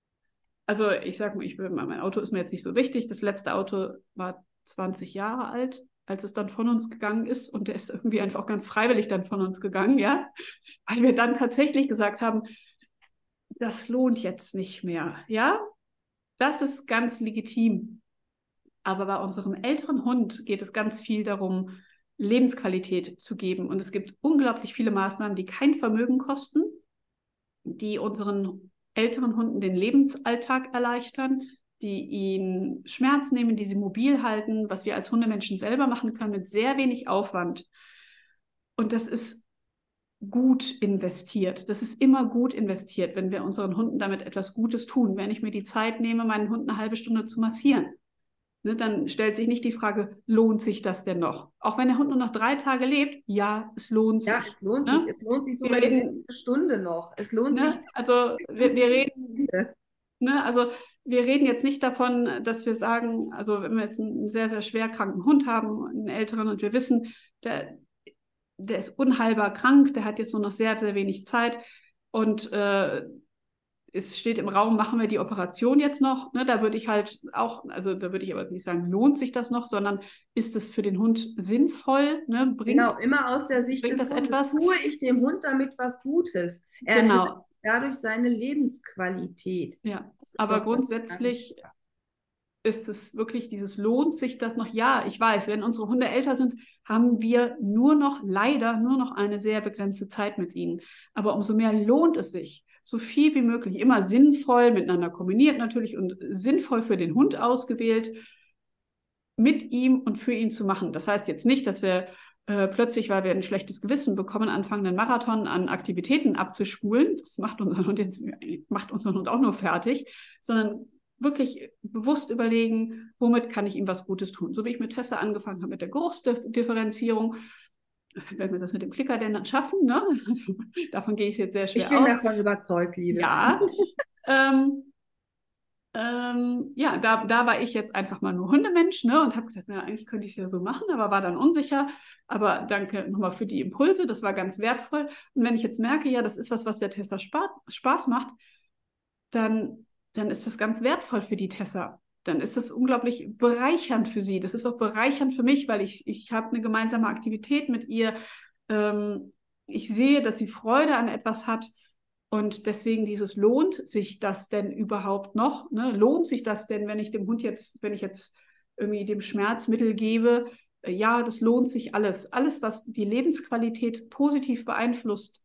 Also ich sag mal, ich bin, mein Auto ist mir jetzt nicht so wichtig. Das letzte Auto war zwanzig Jahre alt, als es dann von uns gegangen ist. Und der ist irgendwie einfach auch ganz freiwillig dann von uns gegangen, ja. Weil wir dann tatsächlich gesagt haben, das lohnt jetzt nicht mehr, ja. Das ist ganz legitim. Aber bei unserem älteren Hund geht es ganz viel darum, Lebensqualität zu geben. Und es gibt unglaublich viele Maßnahmen, die kein Vermögen kosten, die unseren älteren Hunden den Lebensalltag erleichtern, die ihnen Schmerz nehmen, die sie mobil halten, was wir als Hundemenschen selber machen können mit sehr wenig Aufwand. Und das ist gut investiert. Das ist immer gut investiert, wenn wir unseren Hunden damit etwas Gutes tun. Wenn ich mir die Zeit nehme, meinen Hund eine halbe Stunde zu massieren, ne, dann stellt sich nicht die Frage, lohnt sich das denn noch? Auch wenn der Hund nur noch drei Tage lebt, ja, es lohnt Ja, sich. es lohnt Ne? sich. Es lohnt sich Wir sogar die reden, letzte Stunde noch. Es lohnt sich. ne, also wir, wir reden, ne, also wir reden jetzt nicht davon, dass wir sagen, also wenn wir jetzt einen sehr, sehr schwer kranken Hund haben, einen älteren, und wir wissen, der, der ist unheilbar krank, der hat jetzt nur noch sehr, sehr wenig Zeit und äh, es steht im Raum, machen wir die Operation jetzt noch? Ne, da würde ich halt auch, also da würde ich aber nicht sagen, lohnt sich das noch, sondern ist es für den Hund sinnvoll? Ne? Bringt, Genau, immer aus der Sicht bringt des das Hundes. etwas? Tue ich dem Hund damit was Gutes? Er erhöht Genau, dadurch seine Lebensqualität. ja. Das ist Aber doch das grundsätzlich ist es wirklich dieses, lohnt sich das noch? Ja, ich weiß, wenn unsere Hunde älter sind, haben wir nur noch, leider nur noch eine sehr begrenzte Zeit mit ihnen. Aber umso mehr lohnt es sich, so viel wie möglich, immer sinnvoll, miteinander kombiniert natürlich und sinnvoll für den Hund ausgewählt, mit ihm und für ihn zu machen. Das heißt jetzt nicht, dass wir äh, plötzlich, weil wir ein schlechtes Gewissen bekommen, anfangen, einen Marathon an Aktivitäten abzuspulen. Das macht unseren Hund jetzt, macht unseren Hund auch nur fertig, sondern wirklich bewusst überlegen, womit kann ich ihm was Gutes tun. So wie ich mit Tessa angefangen habe mit der Geruchsdifferenzierung. Wenn wir das mit dem Klicker denn dann schaffen, ne? Also, davon gehe ich jetzt sehr schwer Ich bin aus. davon überzeugt, Liebes. Ja, ähm, ähm, ja, da, da war ich jetzt einfach mal nur Hundemensch, ne, und habe gedacht, na, eigentlich könnte ich es ja so machen, aber war dann unsicher. Aber danke nochmal für die Impulse, das war ganz wertvoll. Und wenn ich jetzt merke, ja, das ist was, was der Tessa Spaß, Spaß macht, dann, dann ist das ganz wertvoll für die Tessa. dann ist das unglaublich bereichernd für sie. Das ist auch bereichernd für mich, weil ich, ich habe eine gemeinsame Aktivität mit ihr. Ähm, ich sehe, dass sie Freude an etwas hat. Und deswegen dieses, lohnt sich das denn überhaupt noch? Ne? Lohnt sich das denn, wenn ich dem Hund jetzt, wenn ich jetzt irgendwie dem Schmerzmittel gebe? Äh, Ja, das lohnt sich alles. Alles, was die Lebensqualität positiv beeinflusst,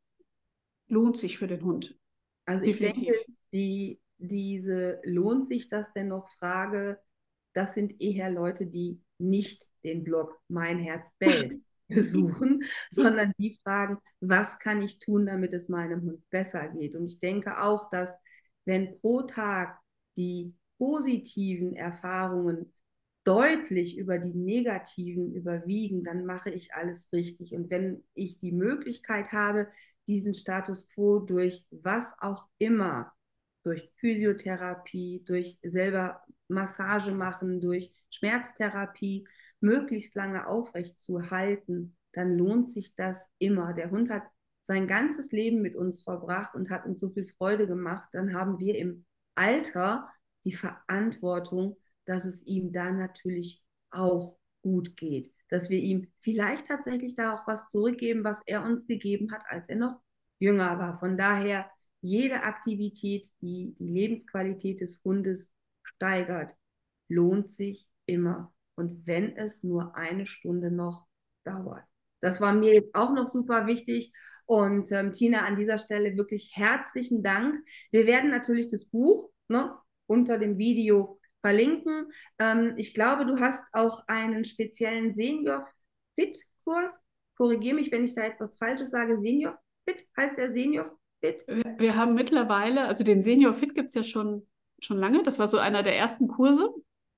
lohnt sich für den Hund. Also ich denke, Definitiv. die, diese lohnt sich das denn noch Frage, das sind eher Leute, die nicht den Blog Mein Herz bellt besuchen, sondern die fragen, was kann ich tun, damit es meinem Hund besser geht? Und ich denke auch, dass wenn pro Tag die positiven Erfahrungen deutlich über die negativen überwiegen, dann mache ich alles richtig. Und wenn ich die Möglichkeit habe, diesen Status quo durch was auch immer, durch Physiotherapie, durch selber Massage machen, durch Schmerztherapie, möglichst lange aufrecht zu halten, dann lohnt sich das immer. Der Hund hat sein ganzes Leben mit uns verbracht und hat uns so viel Freude gemacht. Dann haben wir im Alter die Verantwortung, dass es ihm da natürlich auch gut geht. Dass wir ihm vielleicht tatsächlich da auch was zurückgeben, was er uns gegeben hat, als er noch jünger war. Von daher, jede Aktivität, die die Lebensqualität des Hundes steigert, lohnt sich immer. Und wenn es nur eine Stunde noch dauert. Das war mir jetzt auch noch super wichtig. Und ähm, Tina, an dieser Stelle wirklich herzlichen Dank. Wir werden natürlich das Buch, ne, unter dem Video verlinken. Ähm, ich glaube, du hast auch einen speziellen Senior-Fit-Kurs. Korrigiere mich, wenn ich da etwas Falsches sage. Senior-Fit heißt der Senior-Fit? Wir, wir haben mittlerweile, also den Senior Fit gibt es ja schon, schon lange. Das war so einer der ersten Kurse,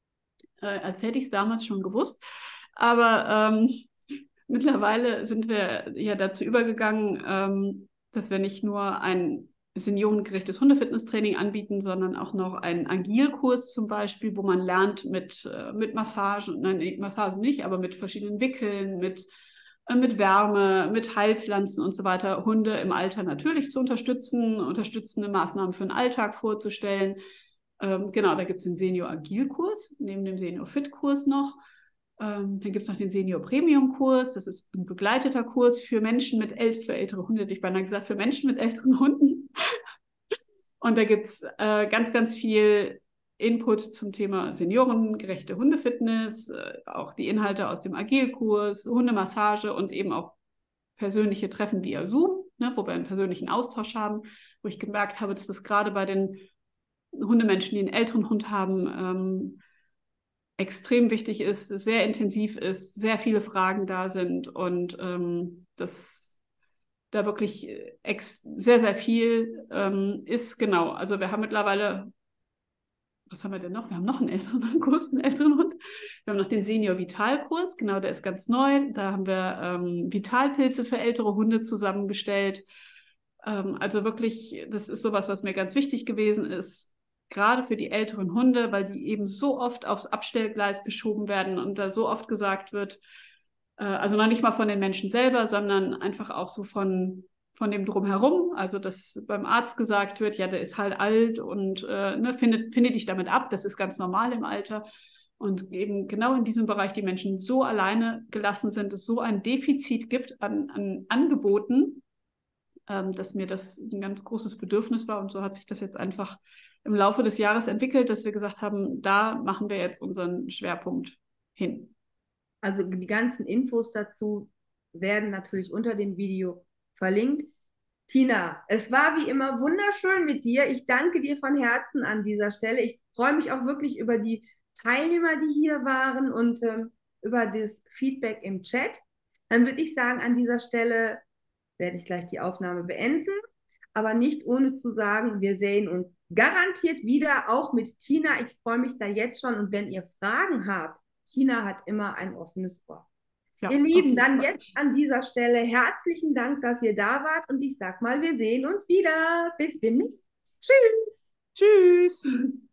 äh, als hätte ich es damals schon gewusst. Aber ähm, mittlerweile sind wir ja dazu übergegangen, ähm, dass wir nicht nur ein seniorengerechtes Hundefitnesstraining anbieten, sondern auch noch einen Agilkurs zum Beispiel, wo man lernt mit, äh, mit Massagen, nein, Massagen nicht, aber mit verschiedenen Wickeln, mit, äh, mit Wärme, mit Heilpflanzen und so weiter, Hunde im Alter natürlich zu unterstützen, unterstützende Maßnahmen für den Alltag vorzustellen. Ähm, genau, da gibt es den Senior Agilkurs, neben dem Senior Fit-Kurs noch. Ähm, dann gibt es noch den Senior Premium Kurs. Das ist ein begleiteter Kurs für Menschen mit äl für ältere Hunde, hätte ich beinahe gesagt, für Menschen mit älteren Hunden. Und da gibt es äh, ganz, ganz viel Input zum Thema seniorengerechte Hundefitness, äh, auch die Inhalte aus dem Agilkurs, Hundemassage und eben auch persönliche Treffen via Zoom, ne, wo wir einen persönlichen Austausch haben, wo ich gemerkt habe, dass das gerade bei den Hundemenschen, die einen älteren Hund haben, ähm, extrem wichtig ist, sehr intensiv ist, sehr viele Fragen da sind und ähm, das da wirklich ex sehr, sehr viel ähm, ist. Genau, also wir haben mittlerweile, was haben wir denn noch? Wir haben noch einen älteren Kurs, einen älteren Hund. Wir haben noch den Senior Vital Kurs, genau, der ist ganz neu. Da haben wir ähm, Vitalpilze für ältere Hunde zusammengestellt. Ähm, also wirklich, das ist sowas, was mir ganz wichtig gewesen ist, gerade für die älteren Hunde, weil die eben so oft aufs Abstellgleis geschoben werden und da so oft gesagt wird, äh, also noch nicht mal von den Menschen selber, sondern einfach auch so von, von dem Drumherum, also dass beim Arzt gesagt wird, ja, der ist halt alt und äh, ne, findet, findet dich damit ab, das ist ganz normal im Alter. Und eben genau in diesem Bereich die Menschen so alleine gelassen sind, es so ein Defizit gibt an, an Angeboten, ähm, dass mir das ein ganz großes Bedürfnis war. Und so hat sich das jetzt einfach im Laufe des Jahres entwickelt, dass wir gesagt haben, da machen wir jetzt unseren Schwerpunkt hin. Also die ganzen Infos dazu werden natürlich unter dem Video verlinkt. Tina, es war wie immer wunderschön mit dir. Ich danke dir von Herzen an dieser Stelle. Ich freue mich auch wirklich über die Teilnehmer, die hier waren und ähm, über das Feedback im Chat. Dann würde ich sagen, an dieser Stelle werde ich gleich die Aufnahme beenden, aber nicht ohne zu sagen, wir sehen uns garantiert wieder, auch mit Tina. Ich freue mich da jetzt schon und wenn ihr Fragen habt, Tina hat immer ein offenes Ohr. Ja, Ihr auf Lieben, jeden dann Fall. jetzt an dieser Stelle herzlichen Dank, dass ihr da wart und ich sag mal, wir sehen uns wieder. Bis demnächst. Tschüss. Tschüss.